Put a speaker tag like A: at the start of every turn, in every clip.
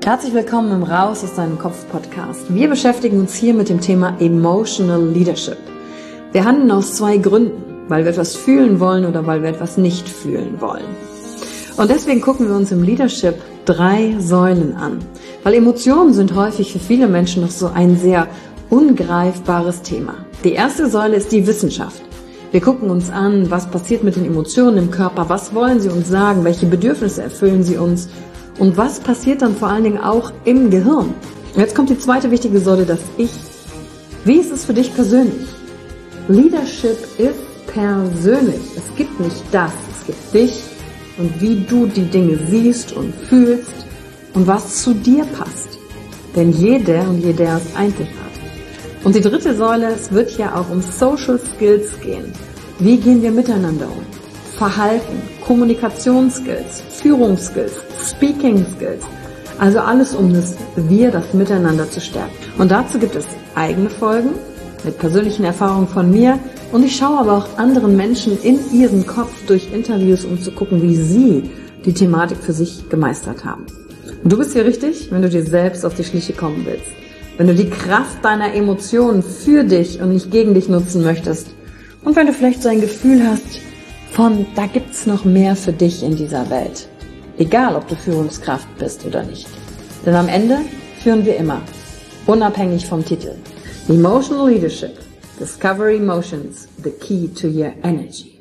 A: Herzlich willkommen im Raus aus deinem Kopf Podcast. Wir beschäftigen uns hier mit dem Thema Emotional Leadership. Wir handeln aus zwei Gründen, weil wir etwas fühlen wollen oder weil wir etwas nicht fühlen wollen. Und deswegen gucken wir uns im Leadership 3 Säulen an, weil Emotionen sind häufig für viele Menschen noch so ein sehr ungreifbares Thema. Die erste Säule ist die Wissenschaft. Wir gucken uns an, was passiert mit den Emotionen im Körper, was wollen sie uns sagen, welche Bedürfnisse erfüllen sie uns und was passiert dann vor allen Dingen auch im Gehirn. Und jetzt kommt die zweite wichtige Säule, das Ich. Wie ist es für dich persönlich? Leadership ist persönlich. Es gibt nicht das, es gibt dich und wie du die Dinge siehst und fühlst und was zu dir passt. Denn jeder und jeder ist einzigartig. Und die dritte Säule, es wird ja auch um Social Skills gehen. Wie gehen wir miteinander um? Verhalten, Kommunikationsskills, Führungsskills, Speaking Skills. Also alles um das Miteinander zu stärken. Und dazu gibt es eigene Folgen mit persönlichen Erfahrungen von mir. Und ich schaue aber auch anderen Menschen in ihren Kopf durch Interviews, um zu gucken, wie sie die Thematik für sich gemeistert haben. Und du bist hier richtig, wenn du dir selbst auf die Schliche kommen willst. Wenn du die Kraft deiner Emotionen für dich und nicht gegen dich nutzen möchtest. Und wenn du vielleicht so ein Gefühl hast von, da gibt's noch mehr für dich in dieser Welt. Egal, ob du Führungskraft bist oder nicht. Denn am Ende führen wir immer, unabhängig vom Titel. Emotional Leadership. Discover Emotions, the key to your energy.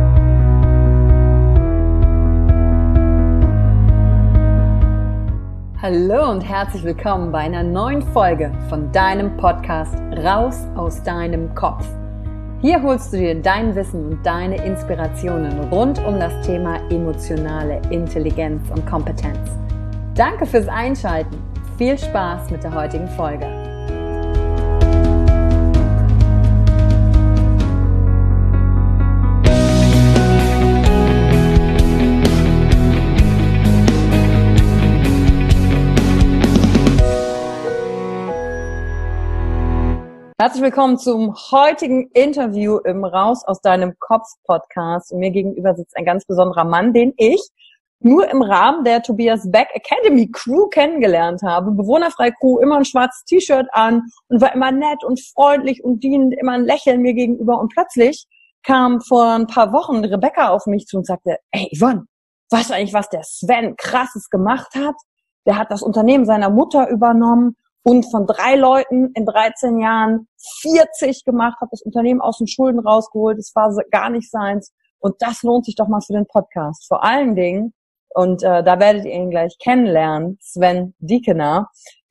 A: Hallo und herzlich willkommen bei einer neuen Folge von deinem Podcast Raus aus deinem Kopf. Hier holst du dir dein Wissen und deine Inspirationen rund um das Thema emotionale Intelligenz und Kompetenz. Danke fürs Einschalten. Viel Spaß mit der heutigen Folge. Herzlich willkommen zum heutigen Interview im Raus aus deinem Kopf Podcast. Und mir gegenüber sitzt ein ganz besonderer Mann, den ich nur im Rahmen der Tobias Beck Academy Crew kennengelernt habe. Bewohnerfreie Crew, immer ein schwarzes T-Shirt an und war immer nett und freundlich und dienend, immer ein Lächeln mir gegenüber. Und plötzlich kam vor ein paar Wochen Rebecca auf mich zu und sagte, ey Yvonne, weißt du eigentlich, was der Sven Krasses gemacht hat? Der hat das Unternehmen seiner Mutter übernommen. Und von 3 Leuten in 13 Jahren 40 gemacht, hat das Unternehmen aus den Schulden rausgeholt. Es war gar nicht seins. Und das lohnt sich doch mal für den Podcast. Vor allen Dingen, und da werdet ihr ihn gleich kennenlernen, Sven Diekener,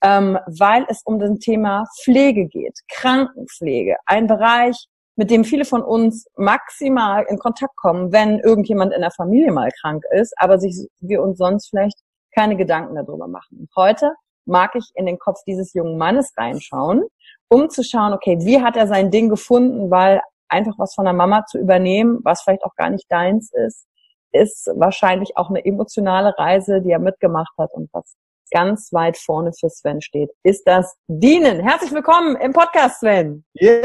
A: weil es um das Thema Pflege geht, Krankenpflege. Ein Bereich, mit dem viele von uns maximal in Kontakt kommen, wenn irgendjemand in der Familie mal krank ist, aber wir uns sonst vielleicht keine Gedanken darüber machen. Und heute mag ich in den Kopf dieses jungen Mannes reinschauen, um zu schauen, okay, wie hat er sein Ding gefunden, weil einfach was von der Mama zu übernehmen, was vielleicht auch gar nicht deins ist wahrscheinlich auch eine emotionale Reise, die er mitgemacht hat und was ganz weit vorne für Sven steht, ist das Dienen. Herzlich willkommen im Podcast, Sven.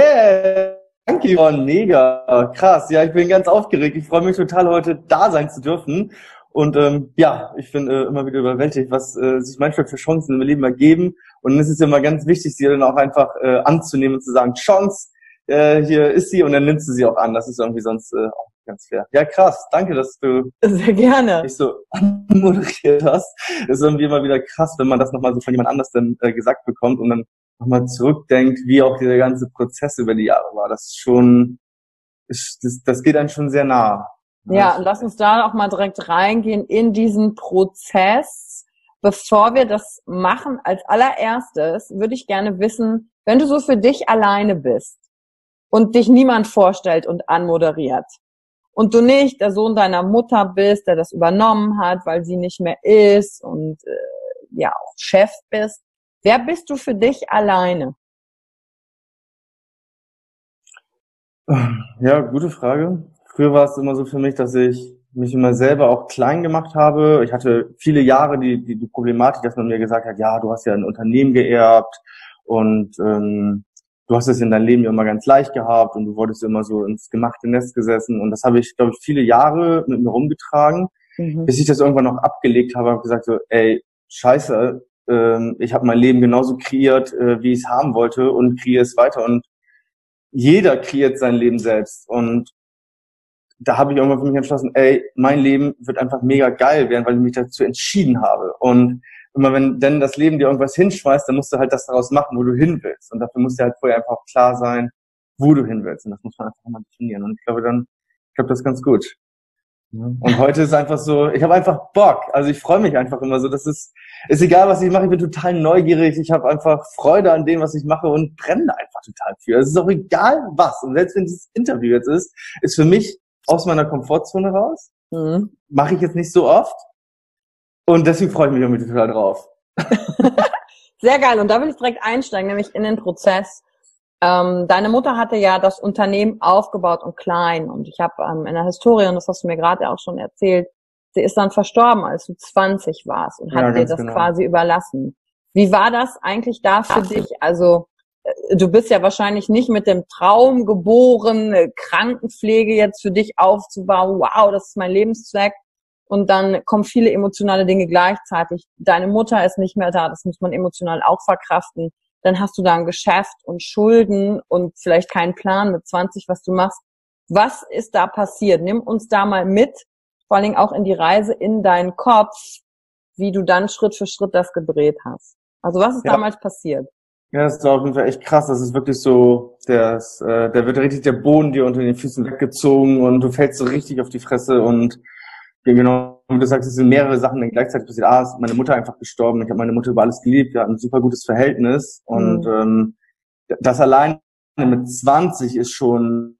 B: Yeah! Danke, Yvonne. Mega. Krass. Ja, ich bin ganz aufgeregt. Ich freue mich total, heute da sein zu dürfen. Und ja, ich bin immer wieder überwältigt, was sich manchmal für Chancen im Leben ergeben. Und dann ist es ja immer ganz wichtig, sie dann auch einfach anzunehmen und zu sagen, Chance, hier ist sie, und dann nimmst du sie auch an. Das ist irgendwie sonst auch ganz fair. Ja, krass. Danke, dass du
A: sehr gerne
B: mich so anmoderiert hast. Das ist irgendwie immer wieder krass, wenn man das nochmal so von jemand anders dann gesagt bekommt und dann nochmal zurückdenkt, wie auch dieser ganze Prozess über die Jahre war. Das ist schon, das geht einem schon sehr nah.
A: Ja, lass uns da auch mal direkt reingehen in diesen Prozess. Bevor wir das machen, als allererstes würde ich gerne wissen, wenn du so für dich alleine bist und dich niemand vorstellt und anmoderiert und du nicht der Sohn deiner Mutter bist, der das übernommen hat, weil sie nicht mehr ist und ja auch Chef bist, wer bist du für dich alleine?
B: Ja, gute Frage. Früher war es immer so für mich, dass ich mich immer selber auch klein gemacht habe. Ich hatte viele Jahre die Problematik, dass man mir gesagt hat, ja, du hast ja ein Unternehmen geerbt und du hast es in deinem Leben ja immer ganz leicht gehabt und du wurdest immer so ins gemachte Nest gesessen. Und das habe ich, glaube ich, viele Jahre mit mir rumgetragen, bis ich das irgendwann noch abgelegt habe und gesagt so, ey, scheiße, ich habe mein Leben genauso kreiert, wie ich es haben wollte und kreiere es weiter. Und jeder kreiert sein Leben selbst. Und da habe ich irgendwann für mich entschlossen, ey, mein Leben wird einfach mega geil werden, weil ich mich dazu entschieden habe. Und immer wenn denn das Leben dir irgendwas hinschmeißt, dann musst du halt das daraus machen, wo du hin willst. Und dafür muss dir halt vorher einfach auch klar sein, wo du hin willst. Und das muss man einfach mal definieren. Und ich glaube, das ist ganz gut. Und heute ist einfach so, ich habe einfach Bock. Also ich freue mich einfach immer so. Das ist egal, was ich mache. Ich bin total neugierig. Ich habe einfach Freude an dem, was ich mache und brenne einfach total für. Es ist auch egal, was. Und selbst wenn dieses Interview jetzt ist für mich aus meiner Komfortzone raus. Mache ich jetzt nicht so oft. Und deswegen freue ich mich irgendwie total drauf.
A: Sehr geil. Und da will ich direkt einsteigen, nämlich in den Prozess. Deine Mutter hatte ja das Unternehmen aufgebaut und klein. Und ich habe in der Historie, und das hast du mir gerade auch schon erzählt, sie ist dann verstorben, als du 20 warst und hat dir das quasi überlassen. Wie war das eigentlich da für dich? Also du bist ja wahrscheinlich nicht mit dem Traum geboren, Krankenpflege jetzt für dich aufzubauen. Wow, das ist mein Lebenszweck. Und dann kommen viele emotionale Dinge gleichzeitig. Deine Mutter ist nicht mehr da, das muss man emotional auch verkraften. Dann hast du da ein Geschäft und Schulden und vielleicht keinen Plan mit 20, was du machst. Was ist da passiert? Nimm uns da mal mit, vor allen Dingen auch in die Reise in deinen Kopf, wie du dann Schritt für Schritt das gedreht hast. Also was ist damals passiert?
B: Ja, das ist auf jeden Fall echt krass. Das ist wirklich so, da wird richtig der Boden dir unter den Füßen weggezogen und du fällst so richtig auf die Fresse und genau, wie du sagst, es sind mehrere Sachen dann gleichzeitig passiert. Ist meine Mutter einfach gestorben. Ich habe meine Mutter über alles geliebt. Wir hatten ein super gutes Verhältnis. Und das allein mit 20 ist schon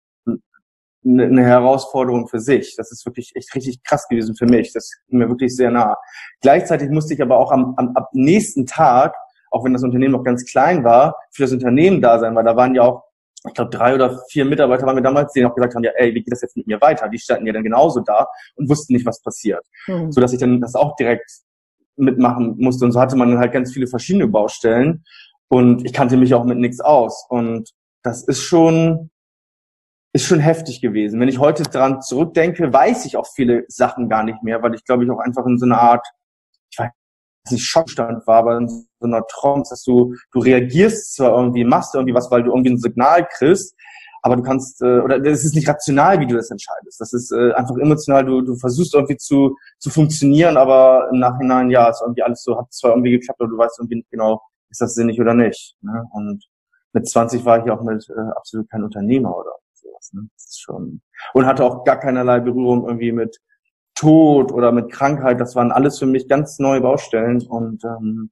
B: eine Herausforderung für sich. Das ist wirklich echt richtig krass gewesen für mich. Das ging mir wirklich sehr nah. Gleichzeitig musste ich aber auch am nächsten Tag, auch wenn das Unternehmen noch ganz klein war, für das Unternehmen da sein, weil da waren ja auch, ich glaube, 3 oder 4 Mitarbeiter waren wir damals, die auch gesagt haben, ja, ey, wie geht das jetzt mit mir weiter? Die standen ja dann genauso da und wussten nicht, was passiert. So dass ich dann das auch direkt mitmachen musste. Und so hatte man dann halt ganz viele verschiedene Baustellen. Und ich kannte mich auch mit nichts aus. Und das ist schon heftig gewesen. Wenn ich heute dran zurückdenke, weiß ich auch viele Sachen gar nicht mehr, weil ich glaube, ich auch einfach in so einer Art, ich weiß nicht, Schockstand war, aber in so einer Trance, dass du reagierst zwar irgendwie, machst irgendwie was, weil du irgendwie ein Signal kriegst, aber du kannst, oder es ist nicht rational, wie du das entscheidest. Das ist einfach emotional, du versuchst irgendwie zu funktionieren, aber im Nachhinein, ja, ist irgendwie alles so, hat zwar irgendwie geklappt, aber du weißt irgendwie nicht genau, ist das sinnig oder nicht. Ne? Und mit 20 war ich auch mit absolut kein Unternehmer oder sowas. Ne? Das ist schon, und hatte auch gar keinerlei Berührung irgendwie mit Tod oder mit Krankheit. Das waren alles für mich ganz neue Baustellen und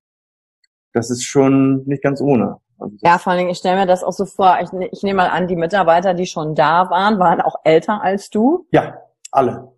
B: das ist schon nicht ganz ohne. Also
A: ja, vor allen Dingen, ich stelle mir das auch so vor, ich nehme mal an, die Mitarbeiter, die schon da waren auch älter als du.
B: Ja, alle.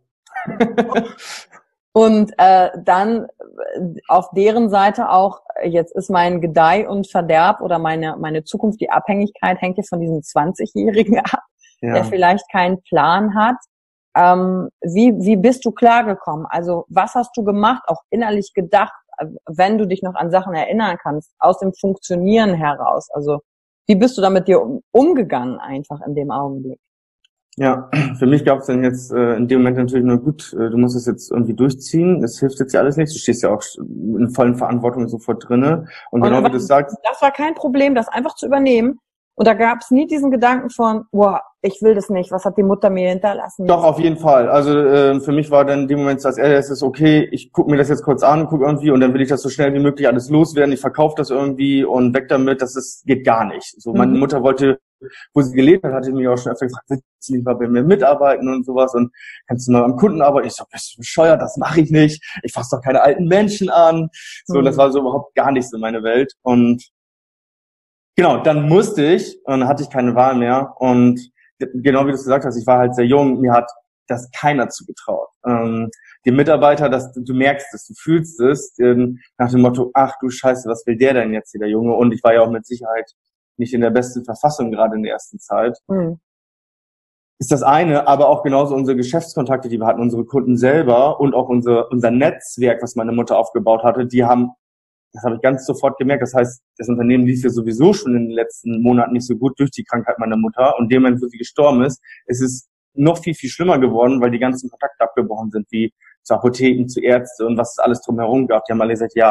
A: Und dann auf deren Seite auch, jetzt ist mein Gedeih und Verderb oder meine Zukunft, die Abhängigkeit hängt ja von diesem 20-Jährigen ab, der vielleicht keinen Plan hat. Wie bist du klargekommen? Also was hast du gemacht, auch innerlich gedacht, wenn du dich noch an Sachen erinnern kannst, aus dem Funktionieren heraus? Also wie bist du da mit dir umgegangen einfach in dem Augenblick?
B: Ja, für mich gab es dann jetzt in dem Moment natürlich nur gut, du musst es jetzt irgendwie durchziehen, es hilft jetzt ja alles nichts, du stehst ja auch in vollen Verantwortung sofort drinne. Und genau wie du sagst. Das
A: war kein Problem, das einfach zu übernehmen. Und da gab es nie diesen Gedanken von, wow, ich will das nicht, was hat die Mutter mir hinterlassen?
B: Doch, auf jeden Fall. Also für mich war dann in dem Moment als erstes, okay, ich gucke mir das jetzt kurz an, gucke irgendwie und dann will ich das so schnell wie möglich alles loswerden, ich verkaufe das irgendwie und weg damit, geht gar nicht. So, meine Mutter wollte, wo sie gelebt hat, hatte mich auch schon öfter gefragt, willst du nicht mal bei mir mitarbeiten und sowas und kannst du mal am Kunden arbeiten? Ich so, bist du bescheuert, das mache ich nicht, ich fasse doch keine alten Menschen an. So, das war so überhaupt gar nicht so meine Welt und genau, dann musste ich und dann hatte ich keine Wahl mehr und genau wie du es gesagt hast, ich war halt sehr jung, mir hat das keiner zugetraut. Die Mitarbeiter, du merkst es, du fühlst es, nach dem Motto, ach du Scheiße, was will der denn jetzt hier, der Junge? Und ich war ja auch mit Sicherheit nicht in der besten Verfassung gerade in der ersten Zeit. Ist das eine, aber auch genauso unsere Geschäftskontakte, die wir hatten, unsere Kunden selber und auch unser Netzwerk, was meine Mutter aufgebaut hatte, das habe ich ganz sofort gemerkt. Das heißt, das Unternehmen lief ja sowieso schon in den letzten Monaten nicht so gut durch die Krankheit meiner Mutter. Und in dem Moment, wo sie gestorben ist, ist es noch viel, viel schlimmer geworden, weil die ganzen Kontakte abgebrochen sind, wie zu Apotheken, zu Ärzten und was es alles drumherum gab. Die haben alle gesagt, ja,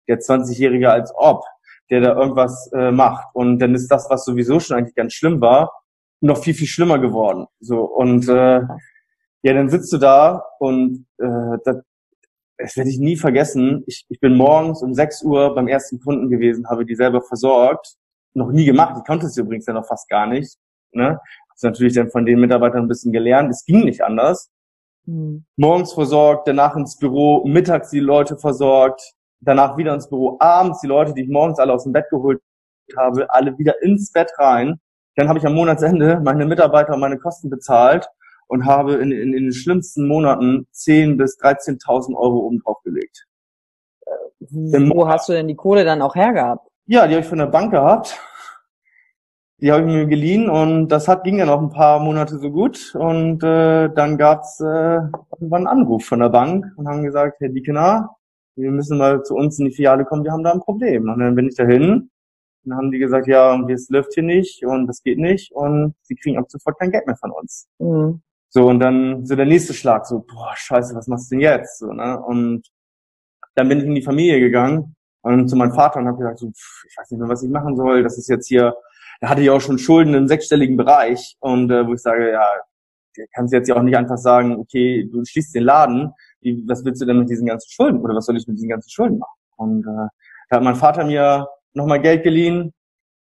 B: der 20-Jährige als ob, der da irgendwas macht. Und dann ist das, was sowieso schon eigentlich ganz schlimm war, noch viel, viel schlimmer geworden. So, und ja, dann sitzt du da und das werde ich nie vergessen. Ich bin morgens um 6 Uhr beim ersten Kunden gewesen, habe die selber versorgt. Noch nie gemacht. Ich konnte es übrigens ja noch fast gar nicht. Ne? Hab's natürlich dann von den Mitarbeitern ein bisschen gelernt. Es ging nicht anders. Morgens versorgt, danach ins Büro, mittags die Leute versorgt, danach wieder ins Büro, abends die Leute, die ich morgens alle aus dem Bett geholt habe, alle wieder ins Bett rein. Dann habe ich am Monatsende meine Mitarbeiter und meine Kosten bezahlt und habe in den schlimmsten Monaten 10.000 bis 13.000 Euro oben drauf gelegt.
A: Wo hast du denn die Kohle dann auch hergehabt?
B: Ja, die habe ich von der Bank gehabt. Die habe ich mir geliehen und das ging dann auch ein paar Monate so gut. Und dann gab's irgendwann einen Anruf von der Bank und haben gesagt, Herr Diekener, wir müssen mal zu uns in die Filiale kommen, wir haben da ein Problem. Und dann bin ich dahin. Dann haben die gesagt, ja, es läuft hier nicht und das geht nicht und sie kriegen ab sofort kein Geld mehr von uns. Mhm. So, und dann so der nächste Schlag, so, boah, scheiße, was machst du denn jetzt? So, ne? Und dann bin ich in die Familie gegangen und zu meinem Vater und habe gesagt, so, ich weiß nicht mehr, was ich machen soll. Das ist jetzt hier, da hatte ich auch schon Schulden im sechsstelligen Bereich und wo ich sage, ja, du kannst jetzt ja auch nicht einfach sagen, okay, du schließt den Laden, was willst du denn mit diesen ganzen Schulden oder was soll ich mit diesen ganzen Schulden machen? Und da hat mein Vater mir nochmal Geld geliehen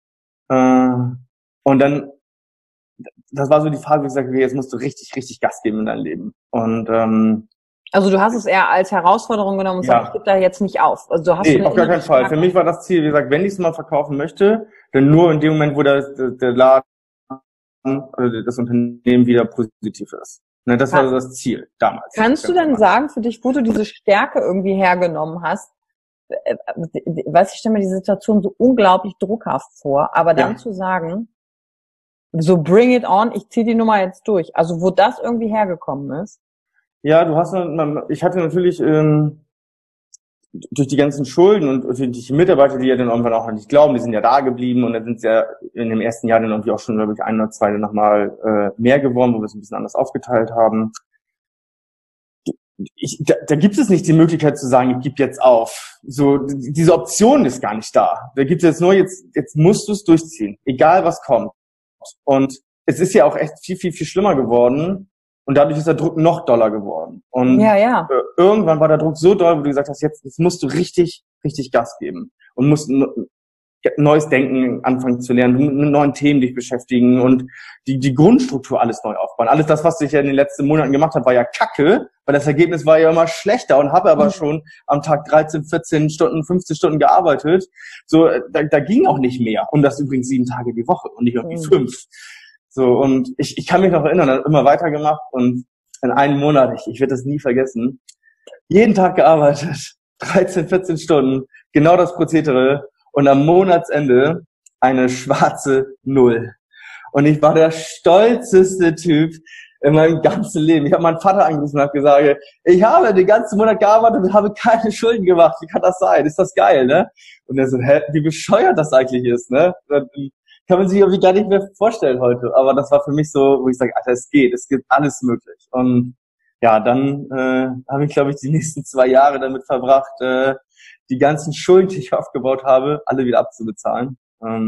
B: und dann, das war so die Phase, wo ich gesagt habe, jetzt musst du richtig, richtig Gas geben in dein Leben. Und
A: also du hast es eher als Herausforderung genommen und
B: ja.
A: sagst, ich gebe da jetzt nicht auf. Also du hast
B: nee, auf gar keinen Fall. Für mich war das Ziel, wie gesagt, wenn ich es mal verkaufen möchte, dann nur in dem Moment, wo der Laden oder das Unternehmen wieder positiv ist. Ne, das war so das Ziel damals.
A: Kannst du denn sagen für dich, wo du diese Stärke irgendwie hergenommen hast? Weiß ich, stelle mir die Situation so unglaublich druckhaft vor, aber dann zu sagen, so bring it on, ich ziehe die Nummer jetzt durch. Also wo das irgendwie hergekommen ist?
B: Ja, ich hatte natürlich durch die ganzen Schulden und durch die Mitarbeiter, die ja dann irgendwann auch nicht glauben, die sind ja da geblieben und dann sind es ja in dem ersten Jahr dann irgendwie auch schon, glaube ich, 1 oder 2 nochmal mehr geworden, wo wir es ein bisschen anders aufgeteilt haben. Da gibt es nicht die Möglichkeit zu sagen, ich gebe jetzt auf. So, diese Option ist gar nicht da. Da gibt es jetzt nur, jetzt musst du es durchziehen, egal was kommt. Und es ist ja auch echt viel, viel, viel schlimmer geworden. Und dadurch ist der Druck noch doller geworden. Und irgendwann war der Druck so doll, wo du gesagt hast, jetzt musst du richtig, richtig Gas geben. Und musst neues Denken anfangen zu lernen, mit neuen Themen dich beschäftigen und die Grundstruktur alles neu aufbauen. Alles das, was ich ja in den letzten Monaten gemacht habe, war ja Kacke, weil das Ergebnis war ja immer schlechter und habe aber schon am Tag 13, 14 Stunden, 15 Stunden gearbeitet. So, da ging auch nicht mehr. Und das übrigens 7 Tage die Woche und nicht irgendwie 5. So, und ich kann mich noch erinnern, dann immer weitergemacht und in einem Monat, ich werde das nie vergessen, jeden Tag gearbeitet, 13, 14 Stunden, genau das Prozedere und am Monatsende eine schwarze 0. Und ich war der stolzeste Typ in meinem ganzen Leben. Ich habe meinen Vater angerufen und habe gesagt, ich habe den ganzen Monat gearbeitet und habe keine Schulden gemacht. Wie kann das sein? Ist das geil, ne? Und er so, wie bescheuert das eigentlich ist, ne? Kann man sich irgendwie gar nicht mehr vorstellen heute. Aber das war für mich so, wo ich sage, Alter, es gibt alles möglich. Und ja, dann habe ich, glaube ich, die nächsten 2 Jahre damit verbracht, die ganzen Schulden, die ich aufgebaut habe, alle wieder abzubezahlen.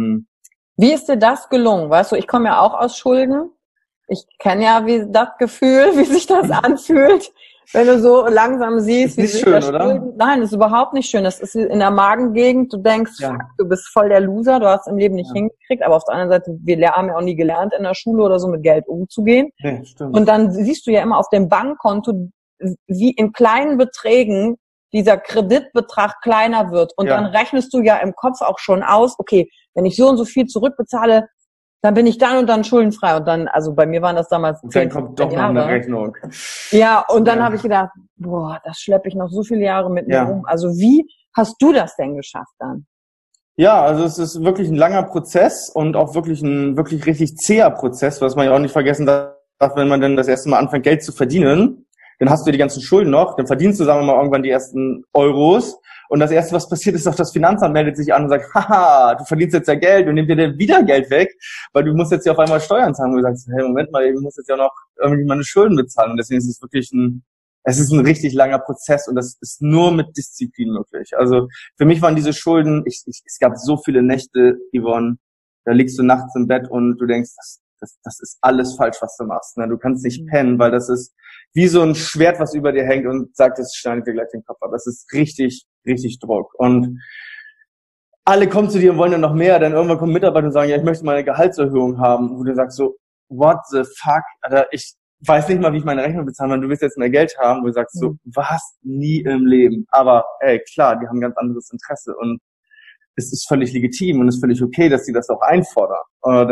A: Wie ist dir das gelungen? Weißt du, ich komme ja auch aus Schulden. Ich kenne ja das Gefühl, wie sich das anfühlt, wenn du so langsam siehst, wie sich das Schulden... Nein, das ist überhaupt nicht schön. Das ist in der Magengegend. Du denkst, fuck, du bist voll der Loser, du hast im Leben nicht hingekriegt. Aber auf der anderen Seite, wir haben ja auch nie gelernt in der Schule oder so mit Geld umzugehen. Ja, stimmt. Und dann siehst du ja immer auf dem Bankkonto, wie in kleinen Beträgen dieser Kreditbetrag kleiner wird. Und dann rechnest du ja im Kopf auch schon aus, okay, wenn ich so und so viel zurückbezahle, dann bin ich dann und dann schuldenfrei. Und dann, also bei mir waren das damals 10,
B: dann kommt doch noch eine Rechnung.
A: Ja, und dann habe ich gedacht, boah, das schleppe ich noch so viele Jahre mit mir rum. Also wie hast du das denn geschafft dann?
B: Ja, also es ist wirklich ein langer Prozess und auch wirklich ein wirklich richtig zäher Prozess, was man ja auch nicht vergessen darf, wenn man dann das erste Mal anfängt, Geld zu verdienen. Dann hast du die ganzen Schulden noch, dann verdienst du, sagen wir mal, irgendwann die ersten Euros. Und das Erste, was passiert, ist doch, das Finanzamt meldet sich an und sagt, haha, du verdienst jetzt ja Geld und nimmt dir dann wieder Geld weg, weil du musst jetzt ja auf einmal Steuern zahlen. Und du sagst, hey, Moment mal, du musst jetzt ja noch irgendwie meine Schulden bezahlen. Und deswegen ist es wirklich ein es ist ein richtig langer Prozess und das ist nur mit Disziplin möglich. Also für mich waren diese Schulden, es gab so viele Nächte, Yvonne, da liegst du nachts im Bett und du denkst, das ist alles falsch, was du machst. Ne? Du kannst nicht pennen, weil das ist wie so ein Schwert, was über dir hängt und sagt, es schneidet dir gleich den Kopf ab. Das ist richtig, richtig Druck. Und alle kommen zu dir und wollen dann noch mehr, dann irgendwann kommen Mitarbeiter und sagen, ja, ich möchte mal eine Gehaltserhöhung haben. Wo du sagst so, what the fuck? Alter, ich weiß nicht mal, wie ich meine Rechnung bezahlen kann. Du willst jetzt mehr Geld haben. Wo du sagst so, was? Nie im Leben. Aber ey, klar, die haben ein ganz anderes Interesse und es ist völlig legitim und es ist völlig okay, dass sie das auch einfordern.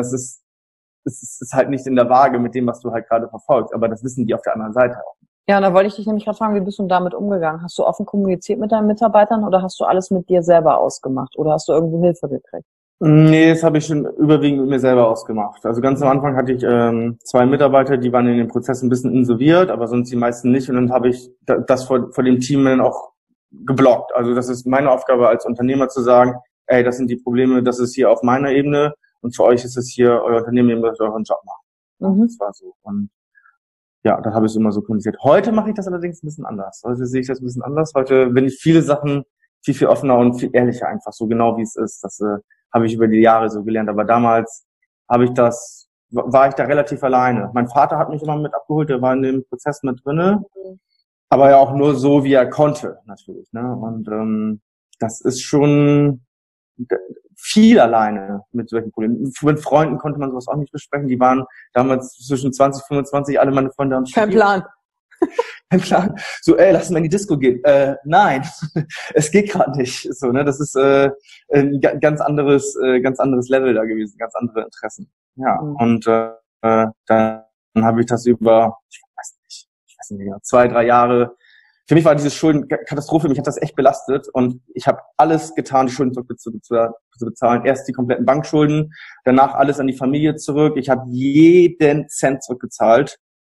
B: Es ist halt nicht in der Waage mit dem, was du halt gerade verfolgst, aber das wissen die auf der anderen Seite auch.
C: Ja, und da wollte ich dich nämlich gerade fragen, wie bist du damit umgegangen? Hast du offen kommuniziert mit deinen Mitarbeitern oder hast du alles mit dir selber ausgemacht oder hast du irgendwo Hilfe gekriegt?
B: Nee, das habe ich schon überwiegend mit mir selber ausgemacht. Also ganz am Anfang hatte ich 2 Mitarbeiter, die waren in dem Prozess ein bisschen insolviert, aber sonst die meisten nicht. Und dann habe ich das vor dem Team dann auch geblockt. Also das ist meine Aufgabe als Unternehmer zu sagen, ey, das sind die Probleme, das ist hier auf meiner Ebene. Und für euch ist es hier, euer Unternehmen, ihr müsst euren Job machen. Das war so. Und ja, da habe ich es immer so kommuniziert. Heute mache ich das allerdings ein bisschen anders. Heute sehe ich das ein bisschen anders. Heute bin ich viele Sachen viel offener und viel ehrlicher einfach, so genau wie es ist. Das habe ich über die Jahre so gelernt. Aber damals war ich da relativ alleine. Mein Vater hat mich immer mit abgeholt, der war in dem Prozess mit drinne. Aber ja auch nur so, wie er konnte, natürlich. Ne? Und das ist schon viel alleine mit solchen Problemen. Mit Freunden konnte man sowas auch nicht besprechen. Die waren damals zwischen 20, 25, alle meine Freunde haben
C: Kein Plan.
B: Kein Plan. So, lass mal in die Disco gehen. Nein, es geht gerade nicht. So, ne, das ist ein ganz anderes Level da gewesen, ganz andere Interessen. Ja, und dann habe ich das über, ich weiß nicht genau, 2, 3 Jahre. Für mich war diese Schuldenkatastrophe, mich hat das echt belastet und ich habe alles getan, die Schulden zu bezahlen. Erst die kompletten Bankschulden, danach alles an die Familie zurück. Ich habe jeden Cent zurückgezahlt,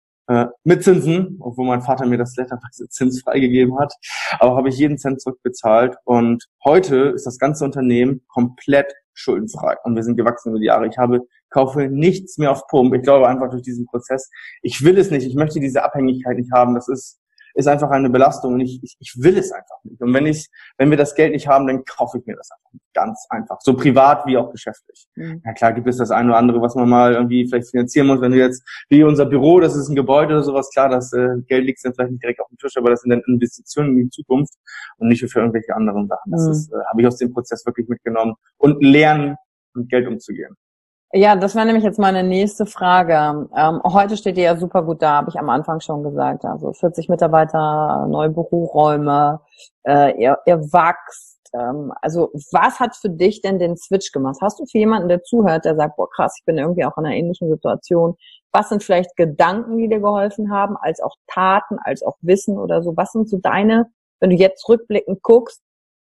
B: mit Zinsen, obwohl mein Vater mir das letterweise zinsfrei gegeben hat. Aber habe ich jeden Cent zurückbezahlt und heute ist das ganze Unternehmen komplett schuldenfrei und wir sind gewachsen über die Jahre. Kaufe nichts mehr auf Pump. Ich glaube einfach durch diesen Prozess. Ich will es nicht. Ich möchte diese Abhängigkeit nicht haben. Das ist einfach eine Belastung und ich will es einfach nicht. Und wenn wir das Geld nicht haben, dann kaufe ich mir das einfach nicht. Ganz einfach. So privat wie auch geschäftlich. Ja klar gibt es das eine oder andere, was man mal irgendwie vielleicht finanzieren muss. Wenn du jetzt, wie unser Büro, das ist ein Gebäude oder sowas, klar, das Geld liegt dann vielleicht nicht direkt auf dem Tisch, aber das sind dann Investitionen in die Zukunft und nicht für irgendwelche anderen Sachen. Das habe ich aus dem Prozess wirklich mitgenommen und lernen, mit Geld umzugehen.
C: Ja, das wäre nämlich jetzt meine nächste Frage. Heute steht ihr ja super gut da, habe ich am Anfang schon gesagt. Also 40 Mitarbeiter, neue Büroräume, ihr wachst. Also was hat für dich denn den Switch gemacht? Hast du für jemanden, der zuhört, der sagt, boah krass, ich bin irgendwie auch in einer ähnlichen Situation. Was sind vielleicht Gedanken, die dir geholfen haben, als auch Taten, als auch Wissen oder so? Was sind so deine, wenn du jetzt rückblickend guckst,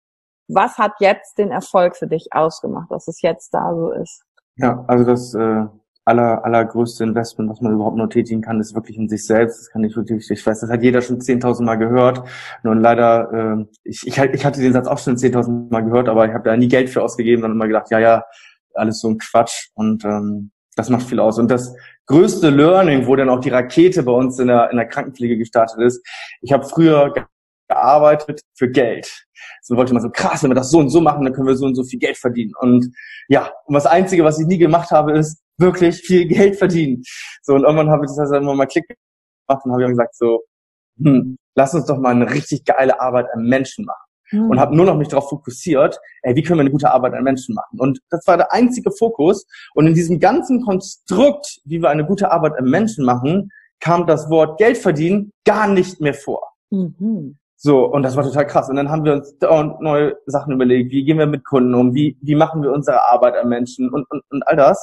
C: was hat jetzt den Erfolg für dich ausgemacht, dass es jetzt da so ist?
B: Ja, also das allergrößte Investment, was man überhaupt nur tätigen kann, ist wirklich in sich selbst. Das kann ich wirklich, ich weiß, das hat jeder schon 10.000 Mal gehört. Nur leider, ich hatte den Satz auch schon 10.000 Mal gehört, aber ich habe da nie Geld für ausgegeben, sondern immer gedacht, ja, alles so ein Quatsch. Und das macht viel aus. Und das größte Learning, wo dann auch die Rakete bei uns in der Krankenpflege gestartet ist, ich habe früher gearbeitet für Geld. So wollte man so, krass, wenn wir das so und so machen, dann können wir so und so viel Geld verdienen. Und ja, und das Einzige, was ich nie gemacht habe, ist wirklich viel Geld verdienen. So, und irgendwann habe ich das immer mal Klick gemacht und habe dann gesagt so, lass uns doch mal eine richtig geile Arbeit an Menschen machen. Und habe nur noch mich darauf fokussiert, wie können wir eine gute Arbeit an Menschen machen. Und das war der einzige Fokus. Und in diesem ganzen Konstrukt, wie wir eine gute Arbeit an Menschen machen, kam das Wort Geld verdienen gar nicht mehr vor. So, und das war total krass. Und dann haben wir uns neue Sachen überlegt. Wie gehen wir mit Kunden um? Wie machen wir unsere Arbeit an Menschen? Und all das.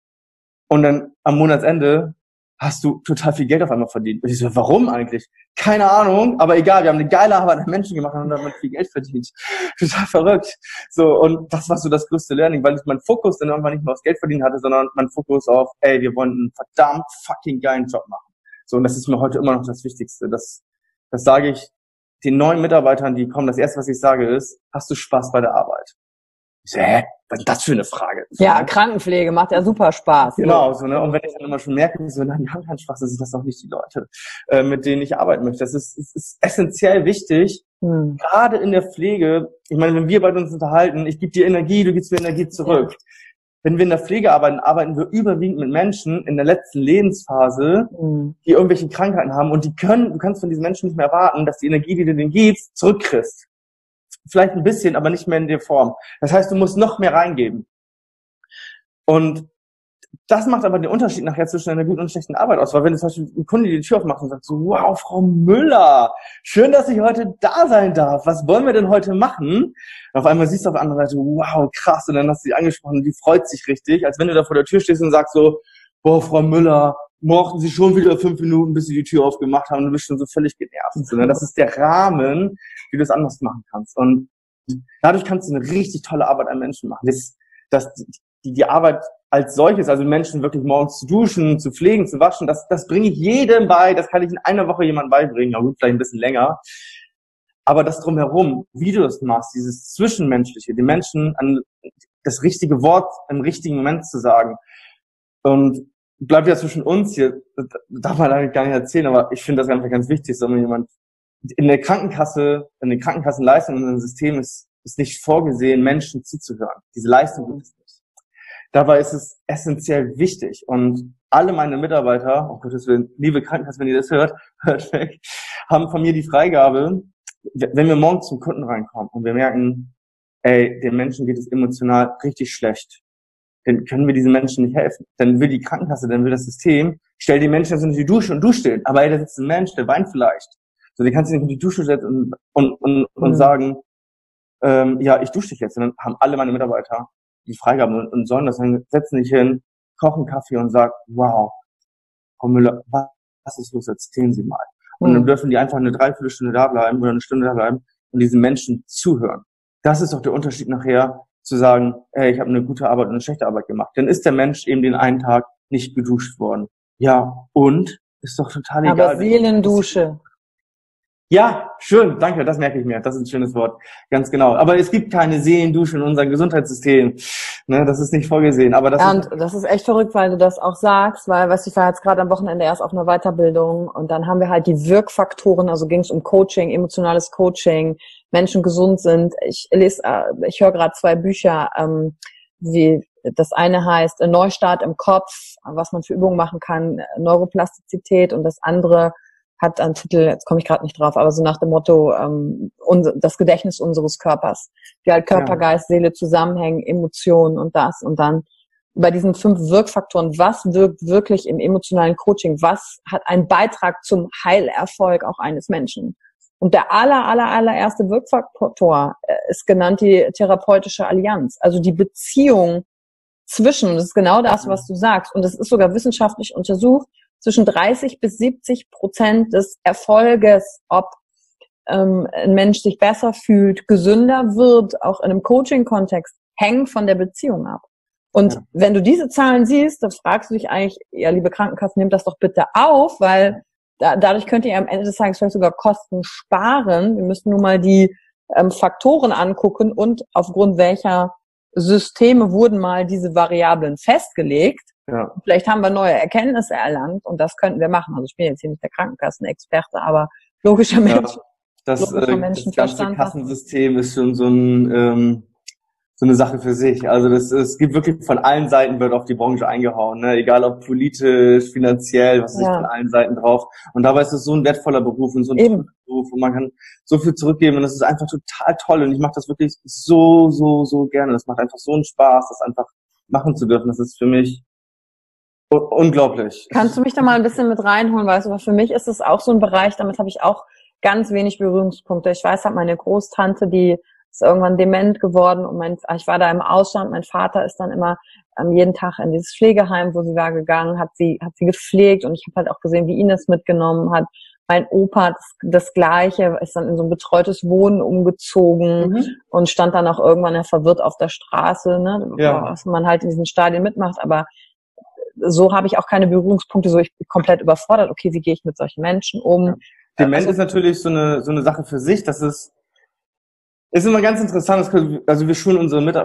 B: Und dann am Monatsende hast du total viel Geld auf einmal verdient. Und ich so, warum eigentlich? Keine Ahnung, aber egal, wir haben eine geile Arbeit an Menschen gemacht und haben damit viel Geld verdient. Total verrückt. So, und das war so das größte Learning, weil ich meinen Fokus dann irgendwann nicht mehr aufs Geld verdienen hatte, sondern mein Fokus auf, wir wollen einen verdammt fucking geilen Job machen. So, und das ist mir heute immer noch das Wichtigste. Das sage ich den neuen Mitarbeitern, die kommen. Das erste, was ich sage, ist, hast du Spaß bei der Arbeit? Was ist das für eine Frage?
C: Ja, Krankenpflege macht ja super Spaß.
B: Genau, so, ne? Und wenn ich dann immer schon merke, so, nein, die haben keinen Spaß, sind das doch nicht die Leute, mit denen ich arbeiten möchte. Das ist essentiell wichtig, gerade in der Pflege. Ich meine, wenn wir beide uns unterhalten, ich gebe dir Energie, du gibst mir Energie zurück. Ja. Wenn wir in der Pflege arbeiten, arbeiten wir überwiegend mit Menschen in der letzten Lebensphase, die irgendwelche Krankheiten haben und du kannst von diesen Menschen nicht mehr erwarten, dass die Energie, die du denen gibst, zurückkriegst. Vielleicht ein bisschen, aber nicht mehr in der Form. Das heißt, du musst noch mehr reingeben. Und das macht aber den Unterschied nachher zwischen einer guten und schlechten Arbeit aus. Weil wenn zum Beispiel ein Kunde die Tür aufmacht und sagt so, wow, Frau Müller, schön, dass ich heute da sein darf. Was wollen wir denn heute machen? Und auf einmal siehst du auf der anderen Seite, wow, krass. Und dann hast du sie angesprochen und die freut sich richtig. Als wenn du da vor der Tür stehst und sagst so, boah, Frau Müller, mochten Sie schon wieder 5 Minuten, bis Sie die Tür aufgemacht haben und du bist schon so völlig genervt. So, ne? Das ist der Rahmen, wie du es anders machen kannst. Und dadurch kannst du eine richtig tolle Arbeit an Menschen machen. Die Arbeit als solches, also Menschen wirklich morgens zu duschen, zu pflegen, zu waschen, das bringe ich jedem bei. Das kann ich in einer Woche jemandem beibringen. Ja gut, vielleicht ein bisschen länger. Aber das Drumherum, wie du das machst, dieses Zwischenmenschliche, den Menschen das richtige Wort im richtigen Moment zu sagen. Und bleibt ja zwischen uns hier, das darf man eigentlich gar nicht erzählen, aber ich finde das einfach ganz wichtig, so wenn jemand in der Krankenkasse, in den Krankenkassenleistungen in unserem System ist nicht vorgesehen, Menschen zuzuhören. Diese Leistung gibt es nicht. Dabei ist es essentiell wichtig und alle meine Mitarbeiter, oh Gottes Willen, liebe Krankenkasse, wenn ihr das hört weg, haben von mir die Freigabe, wenn wir morgens zum Kunden reinkommen und wir merken, ey, den Menschen geht es emotional richtig schlecht, dann können wir diesen Menschen nicht helfen. Dann will die Krankenkasse, dann will das System, stell die Menschen jetzt in die Dusche und dusch den. Aber ey, da sitzt ein Mensch, der weint vielleicht. So, den kannst du nicht in die Dusche setzen und sagen, ja, ich dusche dich jetzt. Und dann haben alle meine Mitarbeiter die Freigaben und sollen das dann, setzen dich hin, kochen Kaffee und sagen, wow, Frau Müller, was ist los? Erzählen Sie mal. Und dann dürfen die einfach eine Dreiviertelstunde da bleiben oder eine Stunde da bleiben und diesen Menschen zuhören. Das ist doch der Unterschied nachher, zu sagen, hey, ich habe eine gute Arbeit und eine schlechte Arbeit gemacht. Dann ist der Mensch eben den einen Tag nicht geduscht worden. Ja, und? Ist doch total egal.
C: Aber Seelendusche.
B: Ja, schön, danke, das merke ich mir. Das ist ein schönes Wort, ganz genau. Aber es gibt keine Seelendusche in unserem Gesundheitssystem. Ne, das ist nicht vorgesehen. Aber
C: das ist echt verrückt, weil du das auch sagst, weil, weißt du, ich war jetzt gerade am Wochenende erst auf einer Weiterbildung und dann haben wir halt die Wirkfaktoren, also ging es um Coaching, emotionales Coaching, Menschen gesund sind. Ich höre gerade 2 Bücher, wie das eine heißt Neustart im Kopf, was man für Übungen machen kann, Neuroplastizität, und das andere hat einen Titel, jetzt komme ich gerade nicht drauf, aber so nach dem Motto, das Gedächtnis unseres Körpers. Wie halt Körper, Geist, Seele zusammenhängen, Emotionen und das. Und dann bei diesen 5 Wirkfaktoren, was wirkt wirklich im emotionalen Coaching? Was hat einen Beitrag zum Heilerfolg auch eines Menschen? Und der allererste Wirkfaktor ist genannt die therapeutische Allianz. Also die Beziehung zwischen, das ist genau das, was du sagst. Und das ist sogar wissenschaftlich untersucht, zwischen 30-70% des Erfolges, ob ein Mensch sich besser fühlt, gesünder wird, auch in einem Coaching-Kontext, hängt von der Beziehung ab. Und wenn du diese Zahlen siehst, dann fragst du dich eigentlich, ja, liebe Krankenkassen, nehmt das doch bitte auf, weil dadurch könnt ihr am Ende des Tages vielleicht sogar Kosten sparen. Wir müssen nun mal die Faktoren angucken und aufgrund welcher Systeme wurden mal diese Variablen festgelegt. Ja. Vielleicht haben wir neue Erkenntnisse erlangt und das könnten wir machen. Also ich bin jetzt hier nicht der Krankenkassenexperte, aber logischer
B: Menschenverstand. Das ganze Kassensystem ist schon so eine Sache für sich. Also es gibt wirklich von allen Seiten, wird auf die Branche eingehauen, ne? Egal ob politisch, finanziell, was ist von allen Seiten drauf. Und dabei ist es so ein wertvoller Beruf und so ein Beruf und man kann so viel zurückgeben und das ist einfach total toll und ich mache das wirklich so gerne. Das macht einfach so einen Spaß, das einfach machen zu dürfen. Das ist für mich unglaublich.
C: Kannst du mich da mal ein bisschen mit reinholen, weißt du, aber für mich ist es auch so ein Bereich, damit habe ich auch ganz wenig Berührungspunkte. Ich weiß, halt meine Großtante, die ist irgendwann dement geworden und ich war da im Ausland, mein Vater ist dann immer jeden Tag in dieses Pflegeheim, wo sie war, gegangen, hat sie gepflegt und ich habe halt auch gesehen, wie ihn das mitgenommen hat. Mein Opa, das Gleiche, ist dann in so ein betreutes Wohnen umgezogen und stand dann auch irgendwann verwirrt auf der Straße, ne, was man halt in diesen Stadien mitmacht, aber so habe ich auch keine Berührungspunkte, so ich bin komplett überfordert, okay, wie gehe ich mit solchen Menschen um?
B: Dement ist natürlich so eine Sache für sich, das ist immer ganz interessant, also wir schulen unsere Mitarbeiter,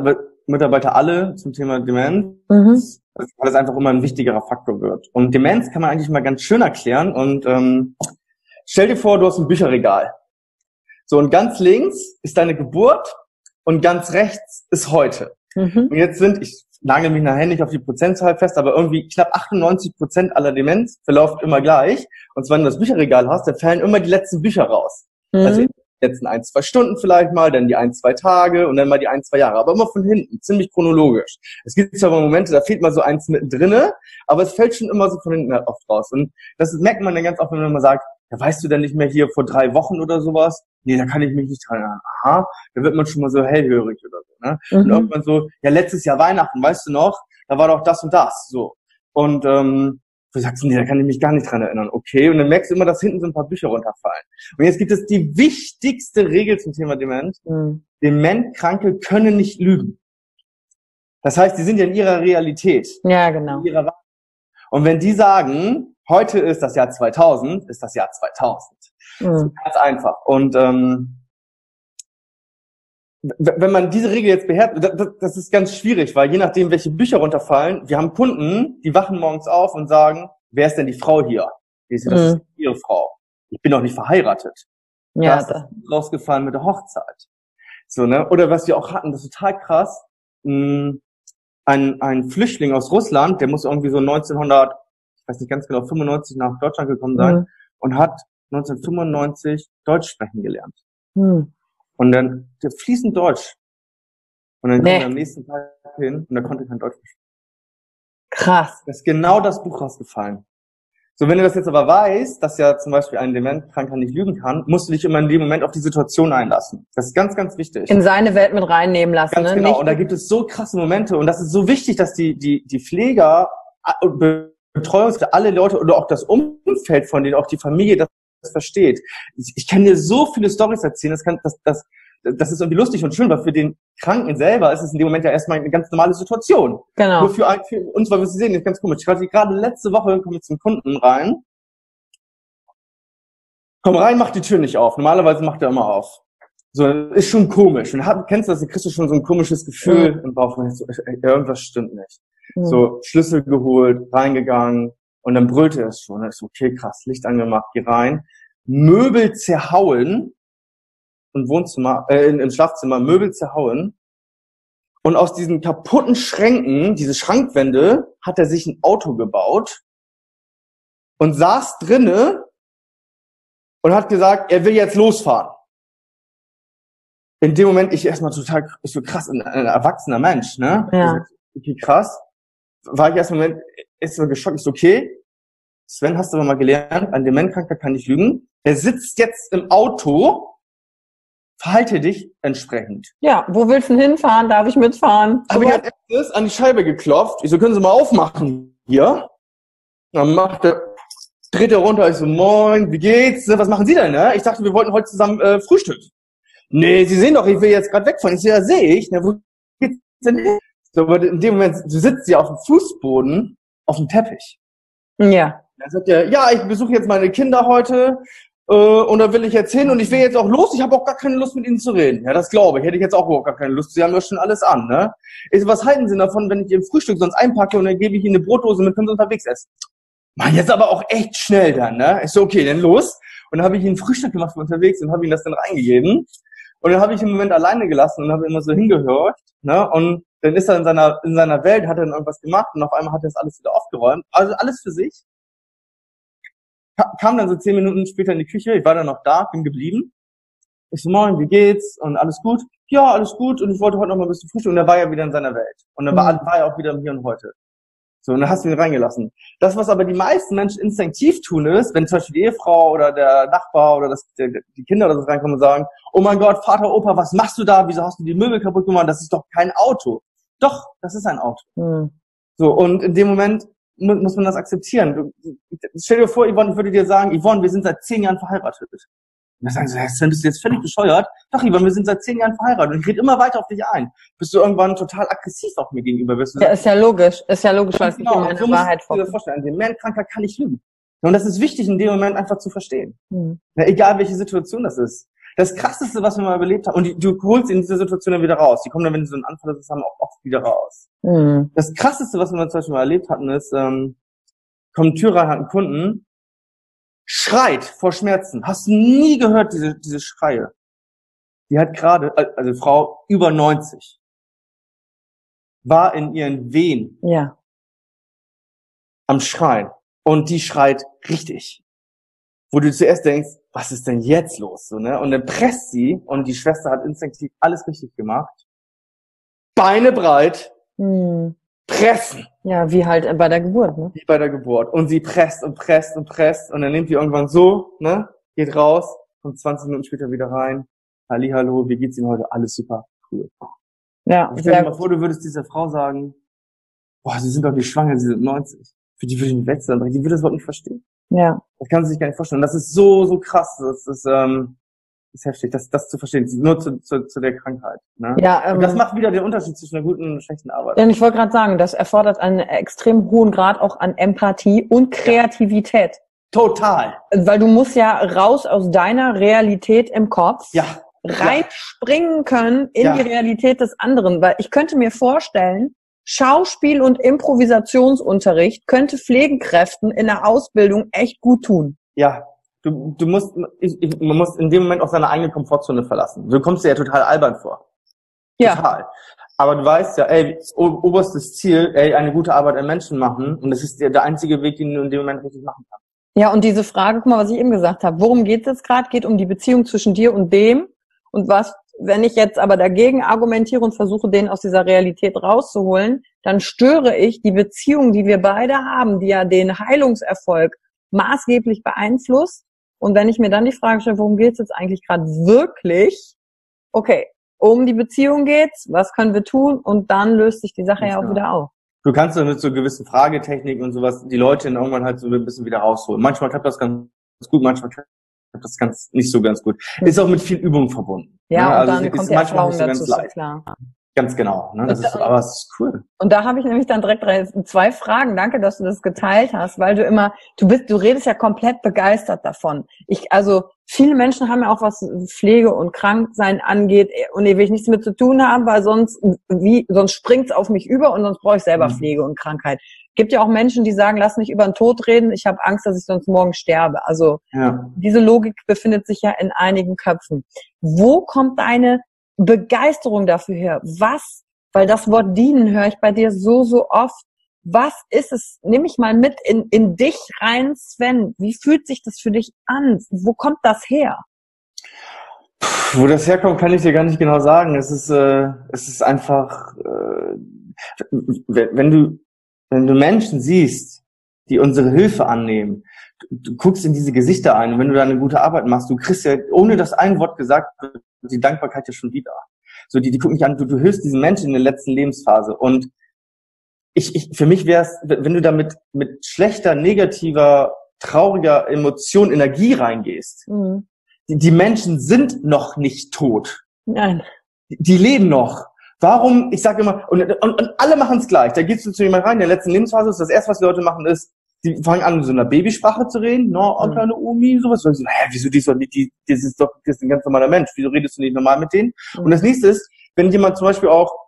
B: Mitarbeiter alle zum Thema Demenz, weil es einfach immer ein wichtigerer Faktor wird. Und Demenz kann man eigentlich mal ganz schön erklären. Und stell dir vor, du hast ein Bücherregal. So, und ganz links ist deine Geburt und ganz rechts ist heute. Und jetzt ich nagel mich nachher nicht auf die Prozentzahl fest, aber irgendwie knapp 98% aller Demenz verläuft immer gleich. Und zwar, wenn du das Bücherregal hast, dann fallen immer die letzten Bücher raus. Also die letzten 1-2 Stunden vielleicht mal, dann die 1-2 Tage und dann mal die 1-2 Jahre. Aber immer von hinten, ziemlich chronologisch. Es gibt aber Momente, da fehlt mal so eins mittendrin, aber es fällt schon immer so von hinten halt oft raus. Und das merkt man dann ganz oft, wenn man mal sagt, ja, weißt du denn nicht mehr hier vor 3 Wochen oder sowas? Nee, da kann ich mich nicht dran erinnern. Aha, da wird man schon mal so hellhörig oder so, ne? Und irgendwann so, ja, letztes Jahr Weihnachten, weißt du noch? Da war doch das und das, so. Und, du sagst, nee, da kann ich mich gar nicht dran erinnern. Okay, und dann merkst du immer, dass hinten so ein paar Bücher runterfallen. Und jetzt gibt es die wichtigste Regel zum Thema Demenz. Dementkranke können nicht lügen. Das heißt, die sind ja in ihrer Realität.
C: Ja, genau.
B: In ihrer Wahrheit. Und wenn die sagen, heute ist das Jahr 2000, ist das Jahr 2000. Das ist ganz einfach. Und wenn man diese Regel jetzt beherrscht, das ist ganz schwierig, weil je nachdem, welche Bücher runterfallen, wir haben Kunden, die wachen morgens auf und sagen, wer ist denn die Frau hier? Das ist ihre Frau. Ich bin doch nicht verheiratet.
C: Ja,
B: das ist rausgefallen mit der Hochzeit. So, ne? Oder was wir auch hatten, das ist total krass, ein Flüchtling aus Russland, der muss irgendwie so 1900, ich weiß nicht ganz genau, 95 nach Deutschland gekommen sein und hat 1995 Deutsch sprechen gelernt. Und dann der fließend Deutsch. Und dann kam er am nächsten Tag hin und er konnte kein Deutsch sprechen.
C: Krass.
B: Da ist genau das Buch rausgefallen. So, wenn du das jetzt aber weißt, dass ja zum Beispiel ein Dementkranker nicht lügen kann, musst du dich immer in dem Moment auf die Situation einlassen. Das ist ganz, ganz wichtig.
C: In seine Welt mit reinnehmen lassen.
B: Ganz
C: ne?
B: genau.
C: Nicht
B: und da gibt es so krasse Momente und das ist so wichtig, dass die Pfleger, Betreuungskräfte, alle Leute oder auch das Umfeld von denen, auch die Familie, das versteht. Ich kann dir so viele Storys erzählen, das ist irgendwie lustig und schön, weil für den Kranken selber ist es in dem Moment ja erstmal eine ganz normale Situation.
C: Genau.
B: Nur für uns, weil wir sie sehen, ist ganz komisch. Gerade letzte Woche komme ich zum Kunden rein. Komm rein, mach die Tür nicht auf. Normalerweise macht er immer auf. So, ist schon komisch. Und kennst du das, du kriegst schon so ein komisches Gefühl im Bauch. So, irgendwas stimmt nicht. So, Schlüssel geholt, reingegangen und dann brüllte es schon. Ich so, okay, krass, Licht angemacht, geh rein. Möbel zerhauen. Im Wohnzimmer, im Schlafzimmer Möbel zerhauen. Und aus diesen kaputten Schränken, diese Schrankwände, hat er sich ein Auto gebaut und saß drinne und hat gesagt, er will jetzt losfahren. In dem Moment, ich erstmal total, ist so krass, ein erwachsener Mensch, ne?
C: Ja.
B: Okay, krass. War ich erstmal Moment, ist so geschockt, ist so, okay. Sven, hast du aber mal gelernt, ein Dementkranker kann nicht lügen. Er sitzt jetzt im Auto. Verhalte dich entsprechend.
C: Ja, wo willst du denn hinfahren? Darf ich mitfahren?
B: Habe ich als erstes an die Scheibe geklopft. Ich so, können Sie mal aufmachen hier? Dann dreht er runter. Ich so, moin, wie geht's? Was machen Sie denn, ne? Ich dachte, wir wollten heute zusammen Frühstück. Nee, Sie sehen doch, ich will jetzt gerade wegfahren. Ich so, ja, sehe ich. Na, wo geht's denn hin? So, aber in dem Moment, du sitzt ja auf dem Fußboden, auf dem Teppich.
C: Ja.
B: Dann sagt er, ja, ich besuche jetzt meine Kinder heute. Und da will ich jetzt hin und ich will jetzt auch los. Ich habe auch gar keine Lust, mit Ihnen zu reden. Ja, das glaube ich. Hätte ich jetzt auch überhaupt gar keine Lust. Sie haben ja schon alles an, ne? Ich so, was halten Sie davon, wenn ich Ihr Frühstück sonst einpacke und dann gebe ich Ihnen eine Brotdose mit, können Sie unterwegs essen? Mann, jetzt aber auch echt schnell dann, ne? Ich so, okay, dann los. Und dann habe ich Ihnen Frühstück gemacht für unterwegs und habe Ihnen das dann reingegeben. Und dann habe ich ihn im Moment alleine gelassen und habe immer so hingehört, ne? Und dann ist er in seiner Welt, hat er dann irgendwas gemacht und auf einmal hat er das alles wieder aufgeräumt. Also alles für sich. Kam dann so 10 Minuten später in die Küche, ich war dann noch da, bin geblieben. Ich so, moin, wie geht's? Und alles gut? Ja, alles gut. Und ich wollte heute noch mal ein bisschen frühstücken. Und er war ja wieder in seiner Welt. Und dann war er auch wieder im Hier und Heute. So, und dann hast du ihn reingelassen. Das, was aber die meisten Menschen instinktiv tun, ist, wenn zum Beispiel die Ehefrau oder der Nachbar oder die Kinder oder so reinkommen und sagen, oh mein Gott, Vater, Opa, was machst du da? Wieso hast du die Möbel kaputt gemacht? Das ist doch kein Auto. Doch, das ist ein Auto. So, und in dem Moment muss man das akzeptieren. Stell dir vor, Yvonne, ich würde dir sagen, Yvonne, wir sind seit 10 Jahren verheiratet. Und dann sagen sie, Sven, bist du jetzt völlig bescheuert? Doch, Yvonne, wir sind seit 10 Jahren verheiratet. Und ich rede immer weiter auf dich ein, bis du irgendwann total aggressiv auch mir gegenüber wirst.
C: Ja, ist ja logisch, weil es nicht immer eine Wahrheit
B: vorkommt. Dir vorstellen, ein Dementkranker kann nicht lügen. Und das ist wichtig, in dem Moment einfach zu verstehen. Ja, egal, welche Situation das ist. Das Krasseste, was wir mal überlebt haben, und du holst in dieser Situation dann wieder raus. Die kommen dann, wenn sie so einen Anfall haben, auch oft wieder raus. Mhm. Das Krasseste, was wir zum Beispiel mal erlebt hatten, ist, kommt Tür rein, hat einen Kunden, schreit vor Schmerzen. Hast du nie gehört, diese Schreie? Die hat gerade, also Frau über 90, war in ihren Wehen am Schreien. Und die schreit richtig. Wo du zuerst denkst, was ist denn jetzt los? So, ne? Und dann presst sie und die Schwester hat instinktiv alles richtig gemacht. Beine breit, pressen.
C: Ja, wie halt bei der Geburt, ne?
B: Wie bei der Geburt. Und sie presst und presst und presst und dann nimmt die irgendwann so, ne? Geht raus, kommt 20 Minuten später wieder rein. Hallihallo, wie geht's Ihnen heute? Alles super, cool.
C: Ja,
B: stell dir mal vor, du würdest dieser Frau sagen, boah, Sie sind doch nicht schwanger, Sie sind 90. Für die würde ich nicht wechseln, die würde das überhaupt nicht verstehen.
C: Ja.
B: Das kann sie sich gar nicht vorstellen. Das ist so krass. Das ist heftig, das zu verstehen. Nur zu der Krankheit. Ne?
C: Ja,
B: und das macht wieder den Unterschied zwischen einer guten und einer schlechten Arbeit.
C: Ja, ich wollte gerade sagen, das erfordert einen extrem hohen Grad auch an Empathie und Kreativität.
B: Ja. Total.
C: Weil du musst ja raus aus deiner Realität im Kopf.
B: Ja.
C: Reinspringen können in die Realität des anderen. Weil ich könnte mir vorstellen, Schauspiel- und Improvisationsunterricht könnte Pflegekräften in der Ausbildung echt gut tun.
B: Ja, man muss in dem Moment auch seine eigene Komfortzone verlassen. Du kommst dir ja total albern vor.
C: Ja.
B: Total. Aber du weißt ja, oberstes Ziel, eine gute Arbeit an Menschen machen. Und das ist der einzige Weg, den du in dem Moment richtig machen kannst.
C: Ja, und diese Frage, guck mal, was ich eben gesagt habe. Worum geht es jetzt gerade? Geht um die Beziehung zwischen dir und dem. Und was, wenn ich jetzt aber dagegen argumentiere und versuche, den aus dieser Realität rauszuholen, dann störe ich die Beziehung, die wir beide haben, die ja den Heilungserfolg maßgeblich beeinflusst. Und wenn ich mir dann die Frage stelle, worum geht es jetzt eigentlich gerade wirklich? Okay, um die Beziehung geht's, was können wir tun? Und dann löst sich die Sache ja auch wieder auf.
B: Du kannst dann mit so gewissen Fragetechniken und sowas die Leute dann irgendwann halt so ein bisschen wieder rausholen. Manchmal klappt das ganz gut, manchmal klappt das nicht so ganz gut. Ist auch mit viel Übung verbunden.
C: Ja,
B: ne?
C: Und
B: also
C: dann kommt die Erfahrung dazu, ist ja klar.
B: Ganz genau. Ne? Aber es ist cool.
C: Und da habe ich nämlich dann direkt 2 Fragen. Danke, dass du das geteilt hast, weil du redest ja komplett begeistert davon. Also viele Menschen haben ja auch, was Pflege und Kranksein angeht, und will ich nichts mit zu tun haben, weil sonst springt's auf mich über und sonst brauche ich selber Pflege und Krankheit. Gibt ja auch Menschen, die sagen, lass mich über den Tod reden, ich habe Angst, dass ich sonst morgen sterbe. Also diese Logik befindet sich ja in einigen Köpfen. Wo kommt deine Begeisterung dafür her? Weil das Wort dienen höre ich bei dir so oft. Was ist es? Nimm mich mal mit in dich rein, Sven. Wie fühlt sich das für dich an? Wo kommt das her?
B: Wo das herkommt, kann ich dir gar nicht genau sagen. Es ist einfach, wenn du Menschen siehst, die unsere Hilfe annehmen, du guckst in diese Gesichter ein und wenn du da eine gute Arbeit machst, du kriegst ja, ohne dass ein Wort gesagt wird, die Dankbarkeit ja schon wieder. So, die gucken dich an, du hilfst diesen Menschen in der letzten Lebensphase. Und für mich wäre es, wenn du da mit schlechter, negativer, trauriger Emotion, Energie reingehst. Mhm. Die Menschen sind noch nicht tot.
C: Nein.
B: Die leben noch. Warum, ich sage immer, und alle machen es gleich. Da gehst du zu jemandem rein, in der letzten Lebensphase ist das erste, was die Leute machen, ist, die fangen an, in so einer Babysprache zu reden, kleine Omi, sowas. Und ich so, wieso, das ist ein ganz normaler Mensch, wieso redest du nicht normal mit denen? Und das nächste ist, wenn jemand zum Beispiel auch,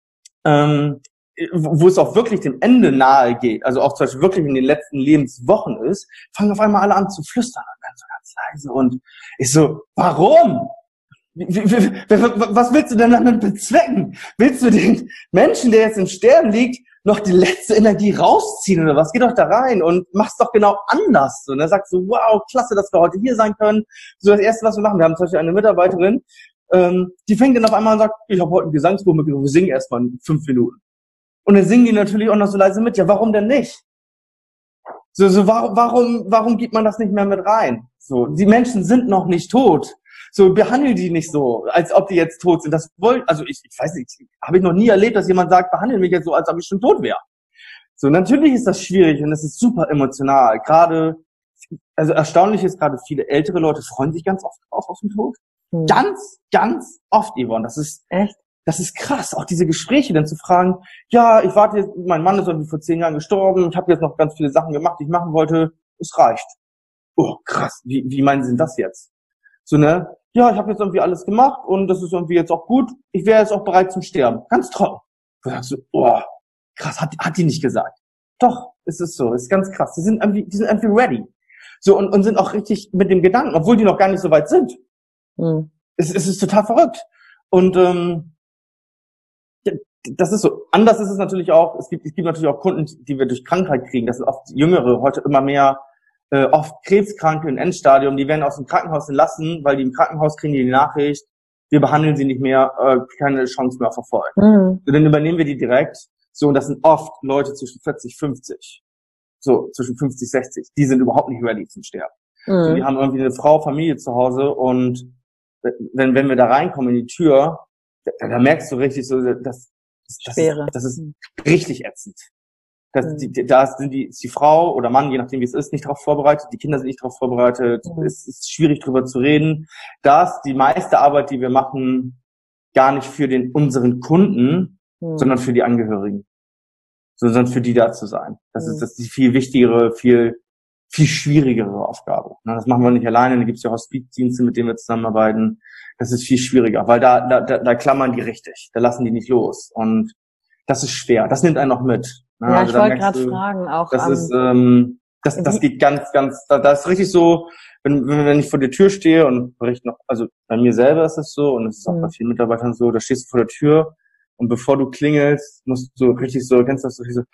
B: wo es auch wirklich dem Ende nahe geht, also auch zum Beispiel wirklich in den letzten Lebenswochen ist, fangen auf einmal alle an zu flüstern, so ganz leise. Und ich so, warum? Was willst du denn damit bezwecken? Willst du den Menschen, der jetzt im Sterben liegt, noch die letzte Energie rausziehen oder was? Geh doch da rein und mach's doch genau anders. Und er sagt so, wow, klasse, dass wir heute hier sein können. So das Erste, was wir machen, wir haben zum Beispiel eine Mitarbeiterin, die fängt dann auf einmal an und sagt, ich habe heute ein Gesangsbuch mitgenommen, wir singen erstmal 5 Minuten. Und dann singen die natürlich auch noch so leise mit. Ja, warum denn nicht? Warum gibt man das nicht mehr mit rein? So, die Menschen sind noch nicht tot. So, behandle die nicht so, als ob die jetzt tot sind. Ich weiß nicht, habe ich noch nie erlebt, dass jemand sagt, behandle mich jetzt so, als ob ich schon tot wäre. So, natürlich ist das schwierig und das ist super emotional. Also erstaunlich ist gerade, viele ältere Leute freuen sich ganz oft auf den Tod. Ganz, ganz oft, Yvonne. Das ist echt. Das ist krass, auch diese Gespräche dann zu fragen, ja, ich warte jetzt, mein Mann ist irgendwie vor 10 Jahren gestorben, ich habe jetzt noch ganz viele Sachen gemacht, die ich machen wollte, es reicht. Oh, krass, wie meinen Sie denn das jetzt? So, ne? ja, ich habe jetzt irgendwie alles gemacht und das ist irgendwie jetzt auch gut. Ich wäre jetzt auch bereit zum Sterben. Ganz trocken. Du sagst so, oh, krass, hat die nicht gesagt. Doch, es ist so, ist ganz krass. Die sind irgendwie ready. So, und sind auch richtig mit dem Gedanken, obwohl die noch gar nicht so weit sind. Es ist total verrückt. Und das ist so. Anders ist es natürlich auch, es gibt natürlich auch Kunden, die wir durch Krankheit kriegen. Das sind oft Jüngere, heute immer mehr, oft Krebskranke im Endstadium, die werden aus dem Krankenhaus entlassen, weil die im Krankenhaus kriegen die Nachricht, wir behandeln sie nicht mehr, keine Chance mehr auf Erfolg. So, dann übernehmen wir die direkt. So, und das sind oft Leute zwischen 40, 50. So, zwischen 50, 60. Die sind überhaupt nicht ready zum Sterben. So, die haben irgendwie eine Frau, Familie zu Hause und wenn wir da reinkommen in die Tür, da merkst du richtig so, das ist richtig ätzend. Da ist die Frau oder Mann, je nachdem wie es ist, nicht darauf vorbereitet, die Kinder sind nicht darauf vorbereitet, es ist schwierig drüber zu reden. Da ist die meiste Arbeit, die wir machen, gar nicht für unseren Kunden, sondern für die Angehörigen. Sondern für die da zu sein. Das ist die viel wichtigere, viel schwierigere Aufgabe. Das machen wir nicht alleine, da gibt es ja Hospizdienste, mit denen wir zusammenarbeiten. Das ist viel schwieriger, weil da klammern die richtig, da lassen die nicht los. Und das ist schwer, das nimmt einen noch mit.
C: Ja, also ich wollte gerade fragen, auch
B: das geht ganz, da ist richtig so, wenn ich vor der Tür stehe und berichte noch, also bei mir selber ist es so und es ist auch bei vielen Mitarbeitern so, da stehst du vor der Tür und bevor du klingelst, musst du richtig so, kennst du das so, richtig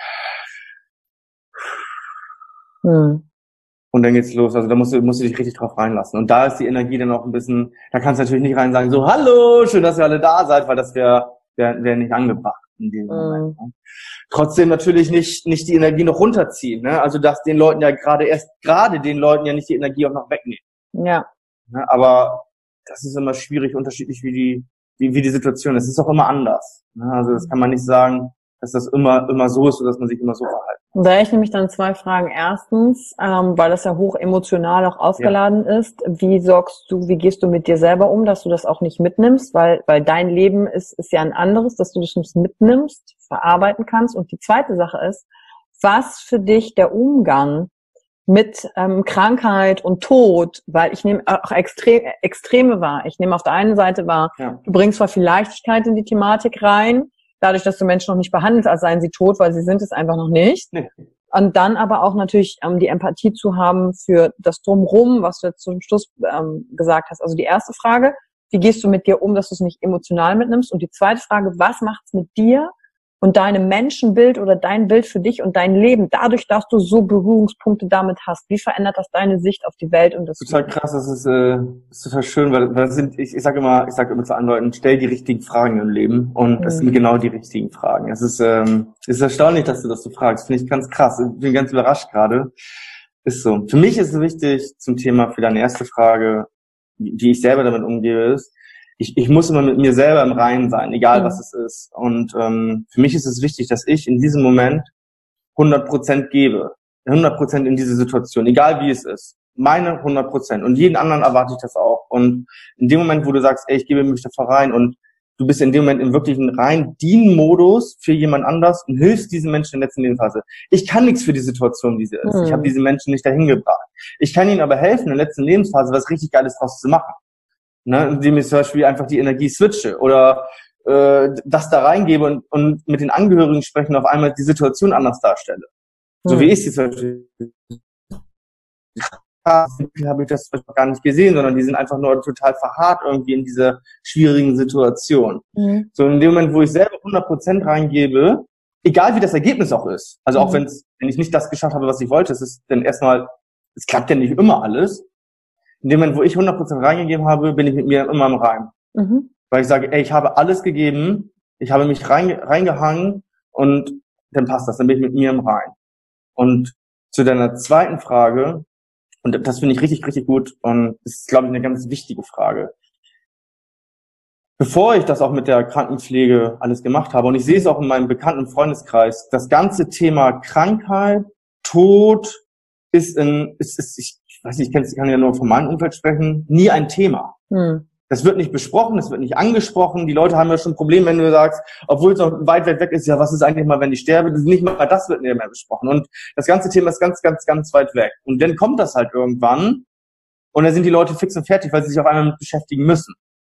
B: so und dann geht's los. Also da musst du dich richtig drauf reinlassen. Und da ist die Energie dann auch ein bisschen, da kannst du natürlich nicht rein sagen, so, hallo, schön, dass ihr alle da seid, weil das wäre nicht angebracht in diesem Moment. Ne? Trotzdem natürlich nicht die Energie noch runterziehen, ne? Also dass den Leuten ja gerade den Leuten ja nicht die Energie auch noch wegnehmen.
C: Ja.
B: Ne? Aber das ist immer schwierig, unterschiedlich wie die Situation ist. Es ist auch immer anders. Ne? Also das kann man nicht sagen, dass das immer so ist oder dass man sich immer so verhält.
C: Und da hätte ich nämlich dann 2 Fragen. Erstens, weil das ja hoch emotional auch aufgeladen ist, wie gehst du mit dir selber um, dass du das auch nicht mitnimmst, weil dein Leben ist ja ein anderes, dass du das nicht mitnimmst, verarbeiten kannst. Und die zweite Sache ist, was für dich der Umgang mit Krankheit und Tod, weil ich nehme auch Extreme wahr. Ich nehme auf der einen Seite wahr, du bringst zwar viel Leichtigkeit in die Thematik rein, dadurch, dass du Menschen noch nicht behandelst, als seien sie tot, weil sie sind es einfach noch nicht. Nee. Und dann aber auch natürlich die Empathie zu haben für das Drumherum, was du jetzt zum Schluss gesagt hast. Also die erste Frage, wie gehst du mit dir um, dass du es nicht emotional mitnimmst? Und die zweite Frage, was macht's mit dir und deinem Menschenbild oder dein Bild für dich und dein Leben, dadurch, dass du so Berührungspunkte damit hast? Wie verändert das deine Sicht auf die Welt und das
B: total
C: Leben?
B: Krass, das ist total schön, weil das sind, ich sage immer zu anderen Leuten, stell die richtigen Fragen im Leben und das sind genau die richtigen Fragen. Es ist erstaunlich, dass du das so fragst. Finde ich ganz krass. Ich bin ganz überrascht gerade. Ist so. Für mich ist es wichtig zum Thema für deine erste Frage, wie ich selber damit umgehe, ist, ich muss immer mit mir selber im Reinen sein, egal was es ist. Und für mich ist es wichtig, dass ich in diesem Moment 100% gebe. 100% in diese Situation, egal wie es ist. Meine 100%. Und jeden anderen erwarte ich das auch. Und in dem Moment, wo du sagst, ey, ich gebe mich da rein und du bist in dem Moment im wirklichen rein Dienen-Modus für jemand anders und hilfst diesen Menschen in der letzten Lebensphase. Ich kann nichts für die Situation, wie sie ist. Ich habe diese Menschen nicht dahin gebracht. Ich kann ihnen aber helfen, in der letzten Lebensphase was richtig Geiles draus zu machen. Ne, indem ich zum Beispiel einfach die Energie switche oder das da reingebe und mit den Angehörigen sprechen, auf einmal die Situation anders darstelle. So wie ich sie zum Beispiel habe ich das gar nicht gesehen, sondern die sind einfach nur total verharrt irgendwie in dieser schwierigen Situation. So in dem Moment, wo ich selber 100% reingebe, egal wie das Ergebnis auch ist, also auch wenn ich nicht das geschafft habe, was ich wollte, es ist dann erstmal, es klappt ja nicht immer alles. In dem Moment, wo ich 100% reingegeben habe, bin ich mit mir immer im Reim. Weil ich sage, ey, ich habe alles gegeben, ich habe mich reingehangen und dann passt das, dann bin ich mit mir im Reim. Und zu deiner zweiten Frage, und das finde ich richtig, richtig gut und das ist, glaube ich, eine ganz wichtige Frage. Bevor ich das auch mit der Krankenpflege alles gemacht habe, und ich sehe es auch in meinem bekannten Freundeskreis, das ganze Thema Krankheit, Tod ich weiß nicht, ich kann ja nur von meinem Umfeld sprechen, nie ein Thema. Das wird nicht besprochen, das wird nicht angesprochen. Die Leute haben ja schon ein Problem, wenn du sagst, obwohl es noch weit weg ist, ja, was ist eigentlich mal, wenn ich sterbe? Nicht mal das wird nicht mehr besprochen. Und das ganze Thema ist ganz, ganz, ganz weit weg. Und dann kommt das halt irgendwann Und da sind die Leute fix und fertig, weil sie sich auf einmal mit beschäftigen müssen.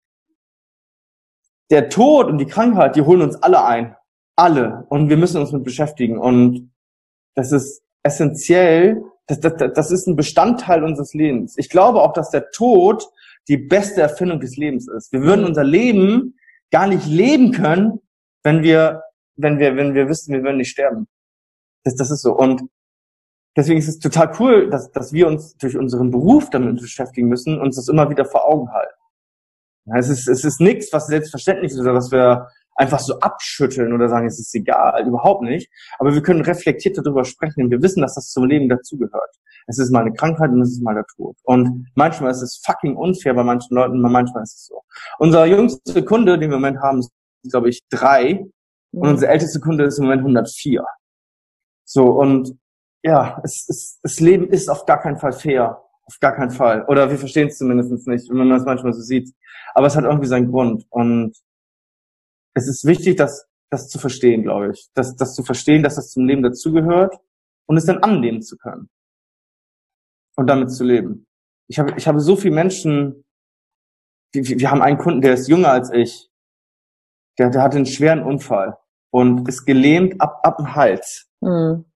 B: Der Tod und die Krankheit, die holen uns alle ein. Alle. Und wir müssen uns mit beschäftigen. Und das ist essentiell. Das ist ein Bestandteil unseres Lebens. Ich glaube auch, dass der Tod die beste Erfindung des Lebens ist. Wir würden unser Leben gar nicht leben können, wenn wir wüssten, wir würden nicht sterben. Das ist so. Und deswegen ist es total cool, dass wir uns durch unseren Beruf damit beschäftigen müssen, uns das immer wieder vor Augen halten. Ja, es ist nichts, was selbstverständlich ist oder was wir einfach so abschütteln oder sagen, es ist egal, überhaupt nicht. Aber wir können reflektiert darüber sprechen und wir wissen, dass das zum Leben dazugehört. Es ist mal eine Krankheit und es ist mal der Tod. Und manchmal ist es fucking unfair bei manchen Leuten, manchmal ist es so. Unser jüngster Kunde, den wir im Moment haben, ist, glaube ich, 3. Und unser ältester Kunde ist im Moment 104. So, und ja, das Leben ist auf gar keinen Fall fair. Auf gar keinen Fall. Oder wir verstehen es zumindest nicht, wenn man das manchmal so sieht. Aber es hat irgendwie seinen Grund. Und es ist wichtig, das zu verstehen, glaube ich. Das zu verstehen, dass das zum Leben dazugehört und es dann annehmen zu können. Und damit zu leben. Ich habe so viele Menschen, wir haben einen Kunden, der ist jünger als ich. Der hatte einen schweren Unfall und ist gelähmt ab dem Hals.
C: Mhm.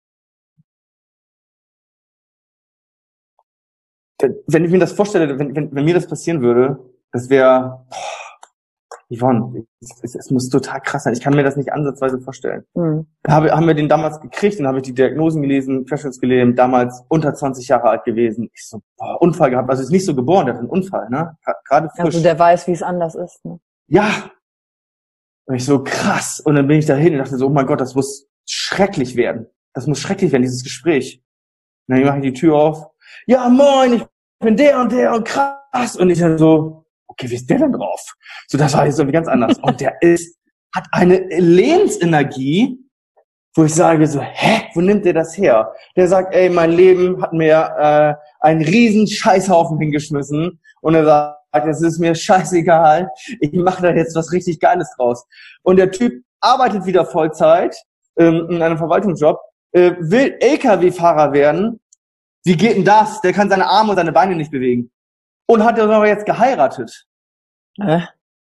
B: Wenn ich mir das vorstelle, wenn mir das passieren würde, das wäre, Yvonne, es muss total krass sein. Ich kann mir das nicht ansatzweise vorstellen.
C: Mhm.
B: Haben wir den damals gekriegt, dann habe ich die Diagnosen gelesen, querschnittsgelähmt, damals unter 20 Jahre alt gewesen. Ich so, Unfall gehabt, also ist nicht so geboren, der hat einen Unfall, ne? Gerade frisch.
C: Also der weiß, wie es anders ist, ne?
B: Ja. Und ich so, krass. Und dann bin ich dahin und dachte so, oh mein Gott, das muss schrecklich werden. Das muss schrecklich werden, dieses Gespräch. Und dann mache ich die Tür auf. Ja, moin, ich bin der und krass. Und ich dann so, okay, wie ist der denn drauf? So, das war jetzt irgendwie ganz anders. Und der hat eine Lebensenergie, wo ich sage so, wo nimmt der das her? Der sagt, ey, mein Leben hat mir einen riesen Scheißhaufen hingeschmissen. Und er sagt, es ist mir scheißegal, ich mache da jetzt was richtig Geiles draus. Und der Typ arbeitet wieder Vollzeit in einem Verwaltungsjob, will LKW-Fahrer werden. Wie geht denn das? Der kann seine Arme und seine Beine nicht bewegen. Und hat er aber jetzt geheiratet. Ja,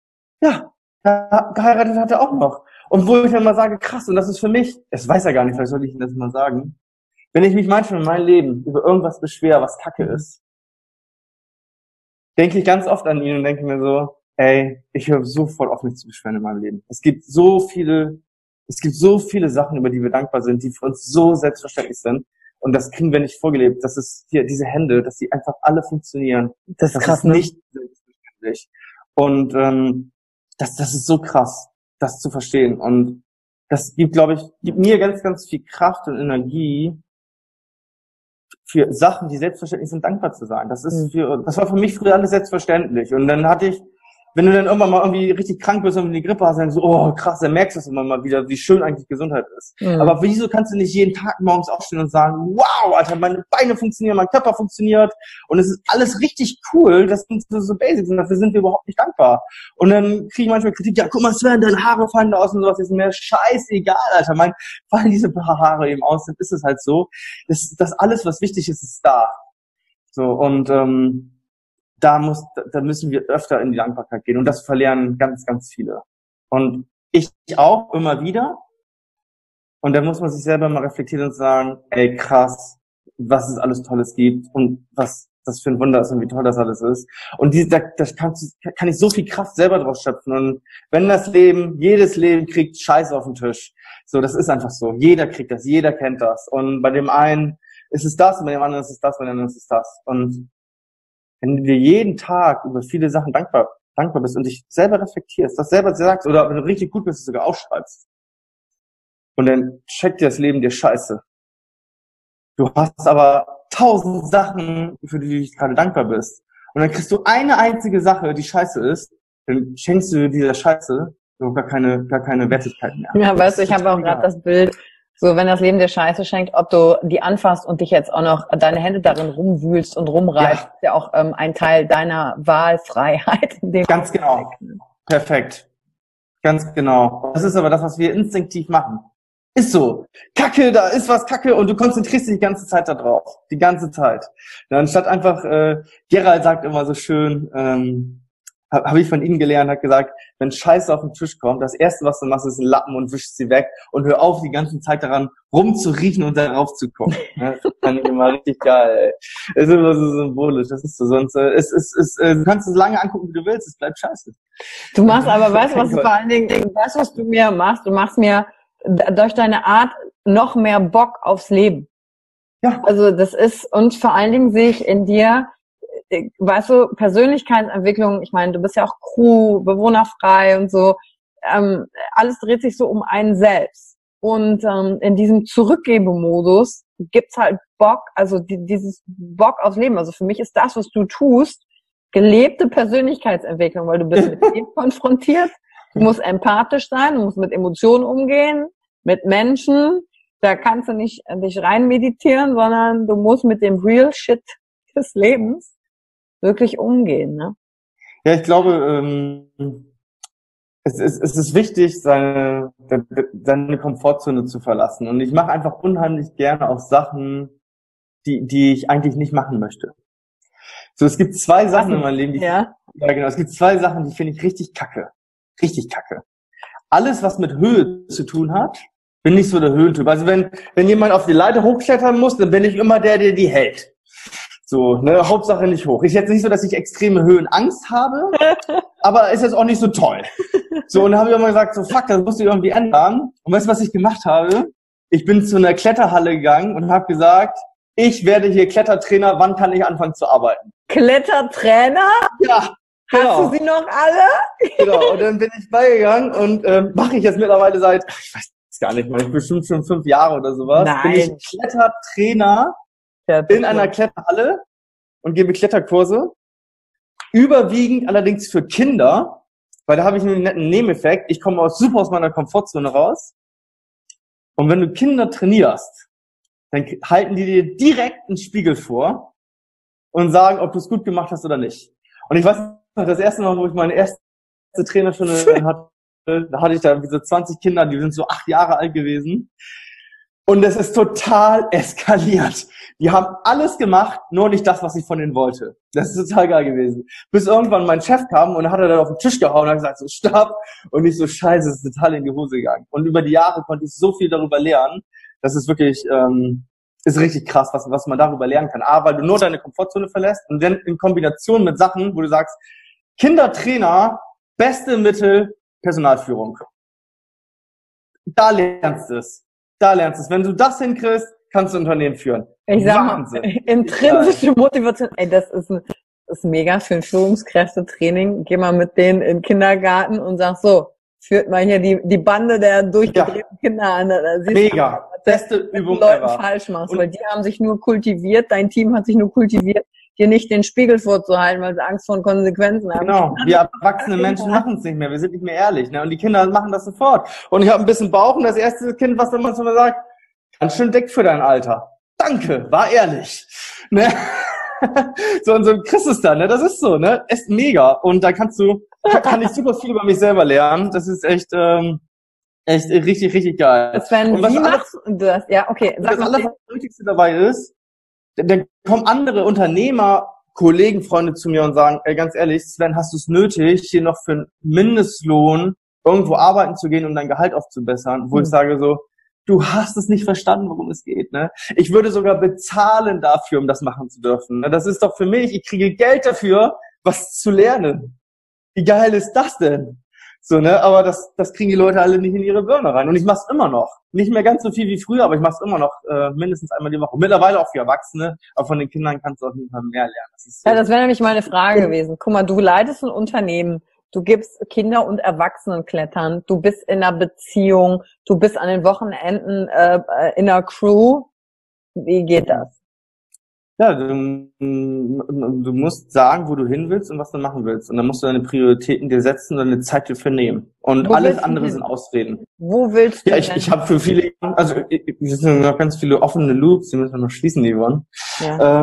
B: geheiratet hat er auch noch. Und wo ich dann mal sage, krass, und das ist für mich, das weiß er gar nicht, vielleicht sollte ich ihm das mal sagen, wenn ich mich manchmal in meinem Leben über irgendwas beschwere, was Kacke ist, denke ich ganz oft an ihn und denke mir so, ey, ich höre sofort auf, mich zu beschweren in meinem Leben. Es gibt so viele Sachen, über die wir dankbar sind, die für uns so selbstverständlich sind. Und das kriegen wir nicht vorgelebt. Das ist hier diese Hände, dass die einfach alle funktionieren.
C: Das ist krass, ne?
B: Nicht selbstverständlich. Und das ist so krass, das zu verstehen. Und das gibt mir ganz, ganz viel Kraft und Energie, für Sachen, die selbstverständlich sind, dankbar zu sein. Das war für mich früher alles selbstverständlich. Und dann wenn du dann irgendwann mal irgendwie richtig krank bist und die Grippe hast, dann so, oh krass, dann merkst du es immer mal wieder, wie schön eigentlich Gesundheit ist. Mhm. Aber wieso kannst du nicht jeden Tag morgens aufstehen und sagen, wow, Alter, meine Beine funktionieren, mein Körper funktioniert und es ist alles richtig cool, das sind so Basics und dafür sind wir überhaupt nicht dankbar. Und dann kriege ich manchmal Kritik, ja guck mal Sven, deine Haare fallen da aus und sowas, ist mir scheißegal, Alter, fallen diese Haare eben aus, dann ist es halt so. Das alles, was wichtig ist, ist da. So, und da müssen wir öfter in die Dankbarkeit gehen. Und das verlernen ganz, ganz viele. Und ich auch immer wieder. Und da muss man sich selber mal reflektieren und sagen, ey, krass, was es alles Tolles gibt und was das für ein Wunder ist und wie toll das alles ist. Und da kann ich so viel Kraft selber draus schöpfen. Und wenn jedes Leben kriegt Scheiße auf den Tisch. So, das ist einfach so. Jeder kriegt das, jeder kennt das. Und bei dem einen ist es das, und bei dem anderen ist es das, bei dem anderen ist es das. Und wenn du jeden Tag über viele Sachen dankbar bist und dich selber reflektierst, das selber sagst, oder wenn du richtig gut bist, sogar aufschreibst. Und dann checkt dir das Leben dir scheiße. Du hast aber 1000 Sachen, für die du gerade dankbar bist. Und dann kriegst du eine einzige Sache, die scheiße ist, dann schenkst du dieser Scheiße so gar keine Wertigkeit mehr.
C: Ja, weißt du, ich habe auch gerade das Bild, so, wenn das Leben dir Scheiße schenkt, ob du die anfasst und dich jetzt auch noch deine Hände darin rumwühlst und rumreibst, ist ja auch ein Teil deiner Wahlfreiheit.
B: Ganz genau. Perfekt. Ganz genau. Das ist aber das, was wir instinktiv machen. Ist so. Kacke, da ist was Kacke und du konzentrierst dich die ganze Zeit da drauf. Die ganze Zeit. Ja, anstatt einfach, Gerald sagt immer so schön, habe ich von ihm gelernt, hat gesagt, wenn Scheiße auf den Tisch kommt, das Erste, was du machst, ist ein Lappen und wischst sie weg und hör auf, die ganze Zeit daran rumzuriechen und darauf zu gucken. Ja, das fand ich immer richtig geil, ey. Das ist immer so symbolisch, das ist so, sonst, du kannst es lange angucken, wie du willst, es bleibt scheiße.
C: Du machst aber, weißt du, was du vor allen Dingen, weißt du, was du mir machst? Du machst mir durch deine Art noch mehr Bock aufs Leben.
B: Ja.
C: Also das ist, und vor allen Dingen sehe ich in dir, weißt du, Persönlichkeitsentwicklung, ich meine, du bist ja auch Crew, bewohnerfrei und so, alles dreht sich so um einen selbst. Und in diesem Zurückgebemodus gibt's halt Bock, also dieses Bock aufs Leben. Also für mich ist das, was du tust, gelebte Persönlichkeitsentwicklung, weil du bist mit dem konfrontiert, du musst empathisch sein, du musst mit Emotionen umgehen, mit Menschen, da kannst du nicht dich rein meditieren, sondern du musst mit dem Real Shit des Lebens wirklich umgehen, ne?
B: Ja, ich glaube, es ist wichtig, seine Komfortzone zu verlassen. Und ich mache einfach unheimlich gerne auch Sachen, die ich eigentlich nicht machen möchte. So, es gibt zwei Sachen in meinem Leben, ja genau, es gibt zwei Sachen, die finde ich richtig kacke. Richtig kacke. Alles, was mit Höhe zu tun hat, bin ich so der Höhentyp. Also wenn jemand auf die Leiter hochklettern muss, dann bin ich immer der die hält. So, ne, Hauptsache nicht hoch. Ist jetzt nicht so, dass ich extreme Höhenangst habe, aber ist jetzt auch nicht so toll. So, und dann habe ich immer gesagt, so fuck, das musst du irgendwie ändern. Und weißt du, was ich gemacht habe? Ich bin zu einer Kletterhalle gegangen und habe gesagt, ich werde hier Klettertrainer, wann kann ich anfangen zu arbeiten?
C: Klettertrainer?
B: Ja.
C: Genau. Hast du sie noch alle?
B: Genau, und dann bin ich beigegangen und mache ich jetzt mittlerweile seit, ich weiß gar nicht mal, bestimmt schon 5 Jahre oder sowas.
C: Nein.
B: Bin ich Klettertrainer in einer Kletterhalle und gebe Kletterkurse. Überwiegend allerdings für Kinder, weil da habe ich einen netten Nebeneffekt. Ich komme super aus meiner Komfortzone raus. Und wenn du Kinder trainierst, dann halten die dir direkt einen Spiegel vor und sagen, ob du es gut gemacht hast oder nicht. Und ich weiß noch, das erste Mal, wo ich meine erste Trainerstunde hatte, da hatte ich da so 20 Kinder, die sind so 8 Jahre alt gewesen. Und es ist total eskaliert. Die haben alles gemacht, nur nicht das, was ich von denen wollte. Das ist total geil gewesen. Bis irgendwann mein Chef kam und hat er dann auf den Tisch gehauen und hat gesagt, so stopp. Und ich so, scheiße, es ist total in die Hose gegangen. Und über die Jahre konnte ich so viel darüber lernen. Das ist wirklich, ist richtig krass, was man darüber lernen kann. A, weil du nur deine Komfortzone verlässt und dann in Kombination mit Sachen, wo du sagst, Kindertrainer, beste Mittel, Personalführung. Da lernst du es. Da lernst du es. Wenn du das hinkriegst, kannst du ein Unternehmen führen.
C: Ich sag mal, intrinsische Motivation, ey, das ist mega für ein Führungskräftetraining. Geh mal mit denen in den Kindergarten und sag so, führt mal hier die Bande der durchgedrehten Kinder an. Da
B: mega. Beste Übung
C: ever. Falsch machst, weil die haben sich nur kultiviert, dein Team hat sich nur kultiviert, dir nicht den Spiegel vorzuhalten, weil sie Angst vor Konsequenzen haben.
B: Genau, wir erwachsene Menschen machen es nicht mehr, wir sind nicht mehr ehrlich, ne? Und die Kinder machen das sofort. Und ich habe ein bisschen Bauch und das erste Kind, was dann manchmal sagt, ganz schön dick für dein Alter. Danke, war ehrlich. Ne? So, und so kriegst du es dann, ne? Das ist so, ne? Ist mega. Und da kann ich super viel über mich selber lernen. Das ist echt richtig, richtig geil.
C: Sven,
B: und was
C: wie machst du das? Ja, okay.
B: Sag mal, das Wichtigste dabei ist, dann kommen andere Unternehmer, Kollegen, Freunde zu mir und sagen, ey, ganz ehrlich, Sven, hast du es nötig, hier noch für einen Mindestlohn irgendwo arbeiten zu gehen, um dein Gehalt aufzubessern? Wo ich sage so, du hast es nicht verstanden, worum es geht, ne? Ich würde sogar bezahlen dafür, um das machen zu dürfen. Das ist doch für mich, ich kriege Geld dafür, was zu lernen. Wie geil ist das denn? So, ne? Aber das kriegen die Leute alle nicht in ihre Birne rein. Und ich mach's immer noch. Nicht mehr ganz so viel wie früher, aber ich mach's immer noch mindestens einmal die Woche. Mittlerweile auch für Erwachsene, aber von den Kindern kannst du auf jeden Fall mehr lernen. Das ist so.
C: Ja, das wäre nämlich meine Frage gewesen. Guck mal, du leitest ein Unternehmen, du gibst Kinder- und Erwachsenenklettern, du bist in einer Beziehung, du bist an den Wochenenden in einer Crew. Wie geht das?
B: Ja, du musst sagen, wo du hin willst und was du machen willst. Und dann musst du deine Prioritäten dir setzen und deine Zeit dafür nehmen. Und alles andere sind Ausreden.
C: Wo willst du
B: Ja, ich habe für viele, also es sind noch ganz viele offene Loops, die müssen wir noch schließen, Yvonne. Ja.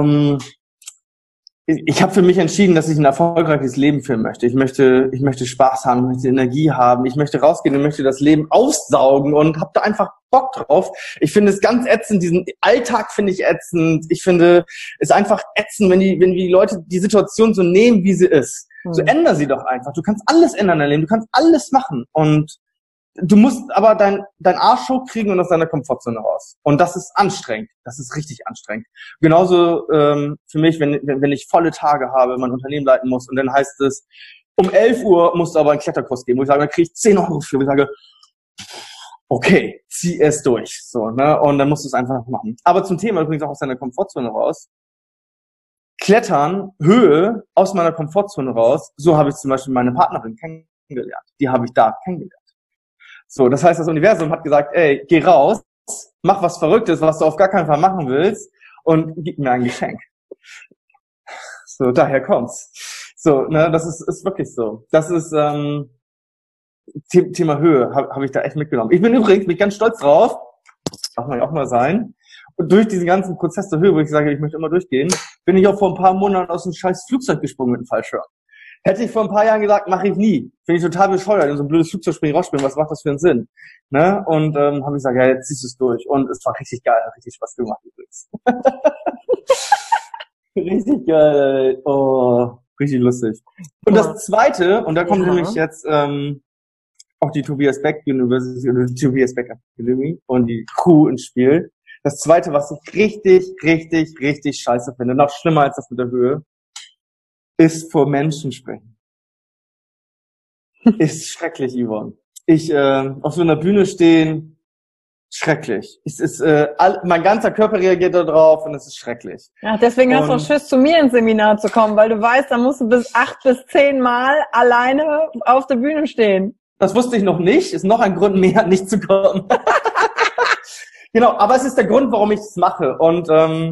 B: Ich habe für mich entschieden, dass ich ein erfolgreiches Leben führen möchte. Ich möchte Spaß haben, ich möchte Energie haben, ich möchte rausgehen und möchte das Leben aufsaugen und habe da einfach Bock drauf. Ich finde es ganz ätzend, diesen Alltag finde ich ätzend. Ich finde es einfach ätzend, wenn die Leute die Situation so nehmen, wie sie ist. So änder sie doch einfach. Du kannst alles ändern in deinem Leben, du kannst alles machen. Und du musst aber dein Arsch hochkriegen und aus deiner Komfortzone raus. Und das ist anstrengend. Das ist richtig anstrengend. Genauso für mich, wenn ich volle Tage habe, mein Unternehmen leiten muss und dann heißt es, um 11 Uhr musst du aber einen Kletterkurs geben, wo ich sage, da kriege ich 10 Euro für. Wo ich sage, okay, zieh es durch. So, ne? Und dann musst du es einfach machen. Aber zum Thema übrigens auch aus deiner Komfortzone raus. Klettern, Höhe aus meiner Komfortzone raus. So habe ich zum Beispiel meine Partnerin kennengelernt. Die habe ich da kennengelernt. So, das heißt, das Universum hat gesagt, ey, geh raus, mach was Verrücktes, was du auf gar keinen Fall machen willst und gib mir ein Geschenk. So, daher kommt's. So, ne, das ist wirklich so. Das ist Thema Höhe, hab ich da echt mitgenommen. Ich bin übrigens ganz stolz drauf, darf man ja auch mal sein. Und durch diesen ganzen Prozess der Höhe, wo ich sage, ich möchte immer durchgehen, bin ich auch vor ein paar Monaten aus einem scheiß Flugzeug gesprungen mit einem Fallschirm. Hätte ich vor ein paar Jahren gesagt, mache ich nie. Finde ich total bescheuert, in so ein blödes Flugzeug rausspringen, was macht das für einen Sinn? Ne? Und habe ich gesagt, ja, jetzt ziehst du es durch. Und es war richtig geil, hat richtig Spaß gemacht übrigens. Richtig geil, oh, richtig lustig. Und das Zweite, und da kommt nämlich jetzt auch die Tobias Beck University oder die Tobias Beck Academy und die Crew ins Spiel. Das Zweite, was ich richtig scheiße finde, noch schlimmer als das mit der Höhe, ist vor Menschen sprechen. Ist schrecklich, Yvonne. Auf so einer Bühne stehen, schrecklich. Mein ganzer Körper reagiert da drauf und es ist schrecklich.
C: Ja, deswegen hast du auch Schiss, zu mir ins Seminar zu kommen, weil du weißt, da musst du bis 8 bis 10 Mal alleine auf der Bühne stehen.
B: Das wusste ich noch nicht. Ist noch ein Grund mehr, nicht zu kommen. Genau, aber es ist der Grund, warum ich es mache. Und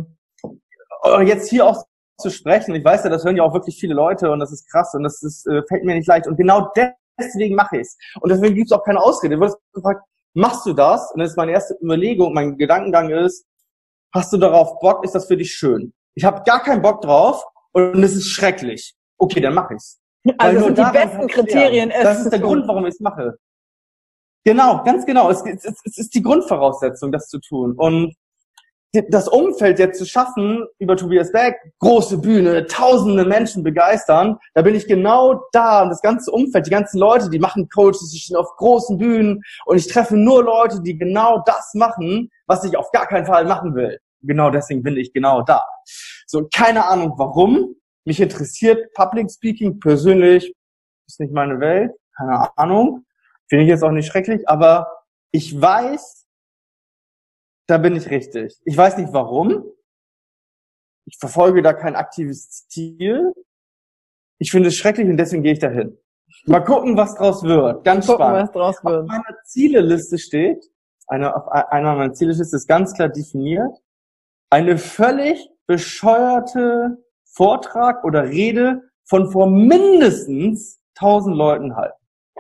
B: jetzt hier auch zu sprechen, ich weiß ja, das hören ja auch wirklich viele Leute und das ist krass und fällt mir nicht leicht. Und genau deswegen mache ich es. Und deswegen gibt es auch keine Ausrede. Du wirst gefragt, machst du das? Und das ist meine erste Überlegung, mein Gedankengang ist, hast du darauf Bock? Ist das für dich schön? Ich habe gar keinen Bock drauf und es ist schrecklich. Okay, dann mache ich's.
C: Also das sind die besten Kriterien.
B: Das ist der Grund, warum ich es mache. Genau, ganz genau. Es ist die Grundvoraussetzung, das zu tun. Und das Umfeld jetzt zu schaffen über Tobias Beck, große Bühne, tausende Menschen begeistern, da bin ich genau da. Und das ganze Umfeld, die ganzen Leute, die machen Coaches, die stehen auf großen Bühnen und ich treffe nur Leute, die genau das machen, was ich auf gar keinen Fall machen will. Genau deswegen bin ich genau da. So, keine Ahnung warum. Mich interessiert Public Speaking persönlich, ist nicht meine Welt, keine Ahnung. Finde ich jetzt auch nicht schrecklich, aber ich weiß, da bin ich richtig. Ich weiß nicht warum. Ich verfolge da kein aktives Ziel. Ich finde es schrecklich und deswegen gehe ich dahin. Mal gucken, was draus wird. Ganz spannend. Auf meiner Zieleliste steht, auf einer meiner Zieleliste ist ganz klar definiert, eine völlig bescheuerte Vortrag oder Rede von vor mindestens 1000 Leuten halten.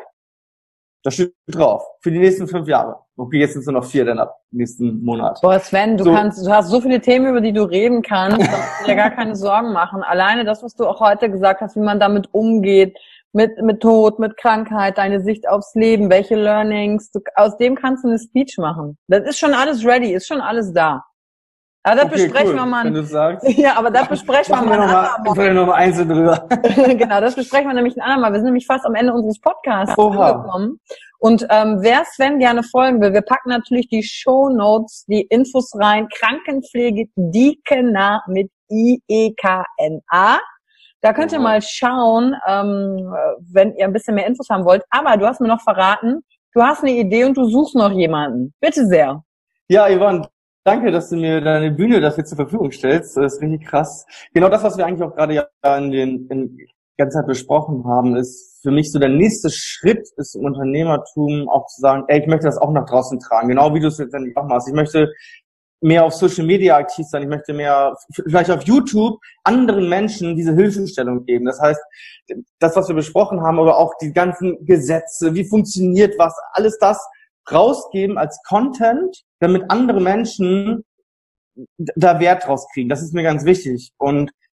B: Das steht drauf. Für die nächsten 5 Jahre. Okay, jetzt sind es nur noch 4 dann ab nächsten Monat.
C: Boah, Sven, du hast so viele Themen, über die du reden kannst, da musst du dir gar keine Sorgen machen. Alleine das, was du auch heute gesagt hast, wie man damit umgeht, mit Tod, mit Krankheit, deine Sicht aufs Leben, welche Learnings, aus dem kannst du eine Speech machen. Das ist schon alles ready, ist schon alles da. Aber das besprechen wir mal.
B: Wenn du sagst.
C: Ja, aber das besprechen wir mal.
B: Noch mal einzeln drüber.
C: Genau, das besprechen wir nämlich ein andermal. Wir sind nämlich fast am Ende unseres Podcasts angekommen. Und wer Sven gerne folgen will, wir packen natürlich die Shownotes, die Infos rein. Krankenpflege Diekena mit IEKNA. Da könnt ihr mal schauen, wenn ihr ein bisschen mehr Infos haben wollt. Aber du hast mir noch verraten, du hast eine Idee und du suchst noch jemanden. Bitte sehr.
B: Ja, Yvonne. Danke, dass du mir deine Bühne dafür zur Verfügung stellst. Das ist richtig krass. Genau das, was wir eigentlich auch gerade ja in ganze Zeit besprochen haben, ist für mich so der nächste Schritt ist im Unternehmertum auch zu sagen, ey, ich möchte das auch nach draußen tragen. Genau wie du es letztendlich auch machst. Ich möchte mehr auf Social Media aktiv sein. Ich möchte mehr vielleicht auf YouTube anderen Menschen diese Hilfestellung geben. Das heißt, das, was wir besprochen haben, aber auch die ganzen Gesetze, wie funktioniert was, alles das rausgeben als Content, damit andere Menschen da Wert draus kriegen. Das ist mir ganz wichtig. Und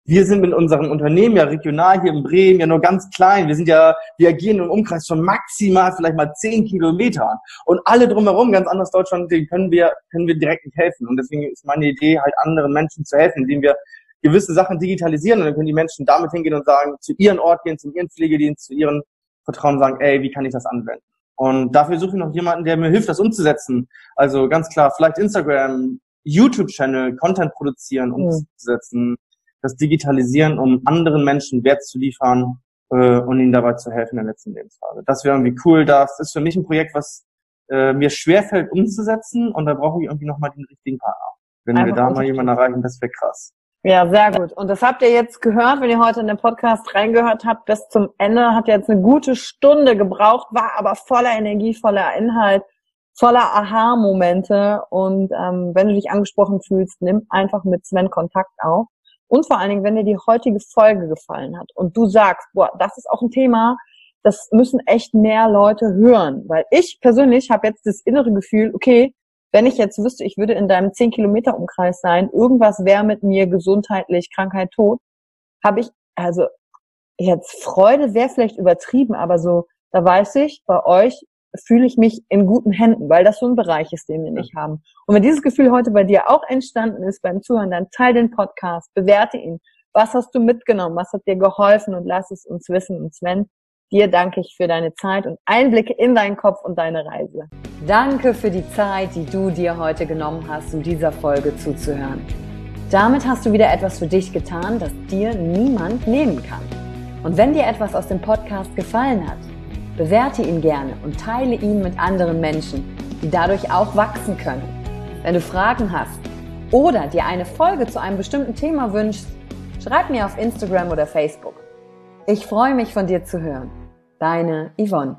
B: Wir sind mit unserem Unternehmen ja regional hier in Bremen ja nur ganz klein. Wir agieren im Umkreis von maximal vielleicht mal 10 Kilometern. Und alle drumherum, ganz anderes Deutschland, denen können wir direkt nicht helfen. Und deswegen ist meine Idee, halt anderen Menschen zu helfen, indem wir gewisse Sachen digitalisieren. Und dann können die Menschen damit hingehen und sagen, zu ihren Ort gehen, zu ihren Pflegedienst, zu ihren Vertrauen sagen, ey, wie kann ich das anwenden? Und dafür suche ich noch jemanden, der mir hilft, das umzusetzen. Also ganz klar, vielleicht Instagram, YouTube-Channel, Content produzieren, umzusetzen, das Digitalisieren, um anderen Menschen Wert zu liefern und ihnen dabei zu helfen in der letzten Lebensphase. Das wäre irgendwie cool. Das ist für mich ein Projekt, was mir schwerfällt umzusetzen, und da brauche ich irgendwie nochmal den richtigen Partner. Wenn wir da mal jemanden erreichen, das wäre krass.
C: Ja, sehr gut. Und das habt ihr jetzt gehört, wenn ihr heute in den Podcast reingehört habt, bis zum Ende. Hat jetzt eine gute Stunde gebraucht, war aber voller Energie, voller Inhalt, voller Aha-Momente. Und wenn du dich angesprochen fühlst, nimm einfach mit Sven Kontakt auf. Und vor allen Dingen, wenn dir die heutige Folge gefallen hat und du sagst, boah, das ist auch ein Thema, das müssen echt mehr Leute hören. Weil ich persönlich habe jetzt das innere Gefühl, okay, wenn ich jetzt wüsste, ich würde in deinem 10-Kilometer-Umkreis sein, irgendwas wäre mit mir gesundheitlich, Krankheit, Tod, habe ich, also jetzt Freude wäre vielleicht übertrieben, aber so, da weiß ich, bei euch fühle ich mich in guten Händen, weil das so ein Bereich ist, den wir nicht haben. Und wenn dieses Gefühl heute bei dir auch entstanden ist beim Zuhören, dann teile den Podcast, bewerte ihn. Was hast du mitgenommen? Was hat dir geholfen? Und lass es uns wissen. Und Sven, dir danke ich für deine Zeit und Einblicke in deinen Kopf und deine Reise. Danke für die Zeit, die du dir heute genommen hast, um dieser Folge zuzuhören. Damit hast du wieder etwas für dich getan, das dir niemand nehmen kann. Und wenn dir etwas aus dem Podcast gefallen hat, bewerte ihn gerne und teile ihn mit anderen Menschen, die dadurch auch wachsen können. Wenn du Fragen hast oder dir eine Folge zu einem bestimmten Thema wünschst, schreib mir auf Instagram oder Facebook. Ich freue mich, von dir zu hören. Deine Yvonne.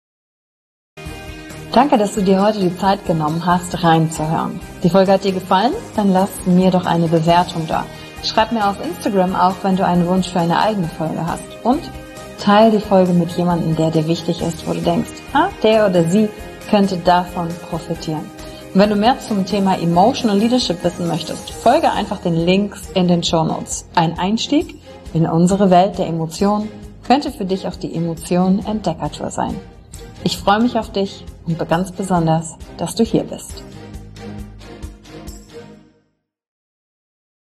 C: Danke, dass du dir heute die Zeit genommen hast, reinzuhören. Die Folge hat dir gefallen? Dann lass mir doch eine Bewertung da. Schreib mir auf Instagram auch, wenn du einen Wunsch für eine eigene Folge hast. Und teile die Folge mit jemandem, der dir wichtig ist, wo du denkst, der oder sie könnte davon profitieren. Und wenn du mehr zum Thema Emotional Leadership wissen möchtest, folge einfach den Links in den Shownotes. Ein Einstieg in unsere Welt der Emotionen könnte für dich auch die Emotionen-Entdeckertour sein. Ich freue mich auf dich und ganz besonders, dass du hier bist.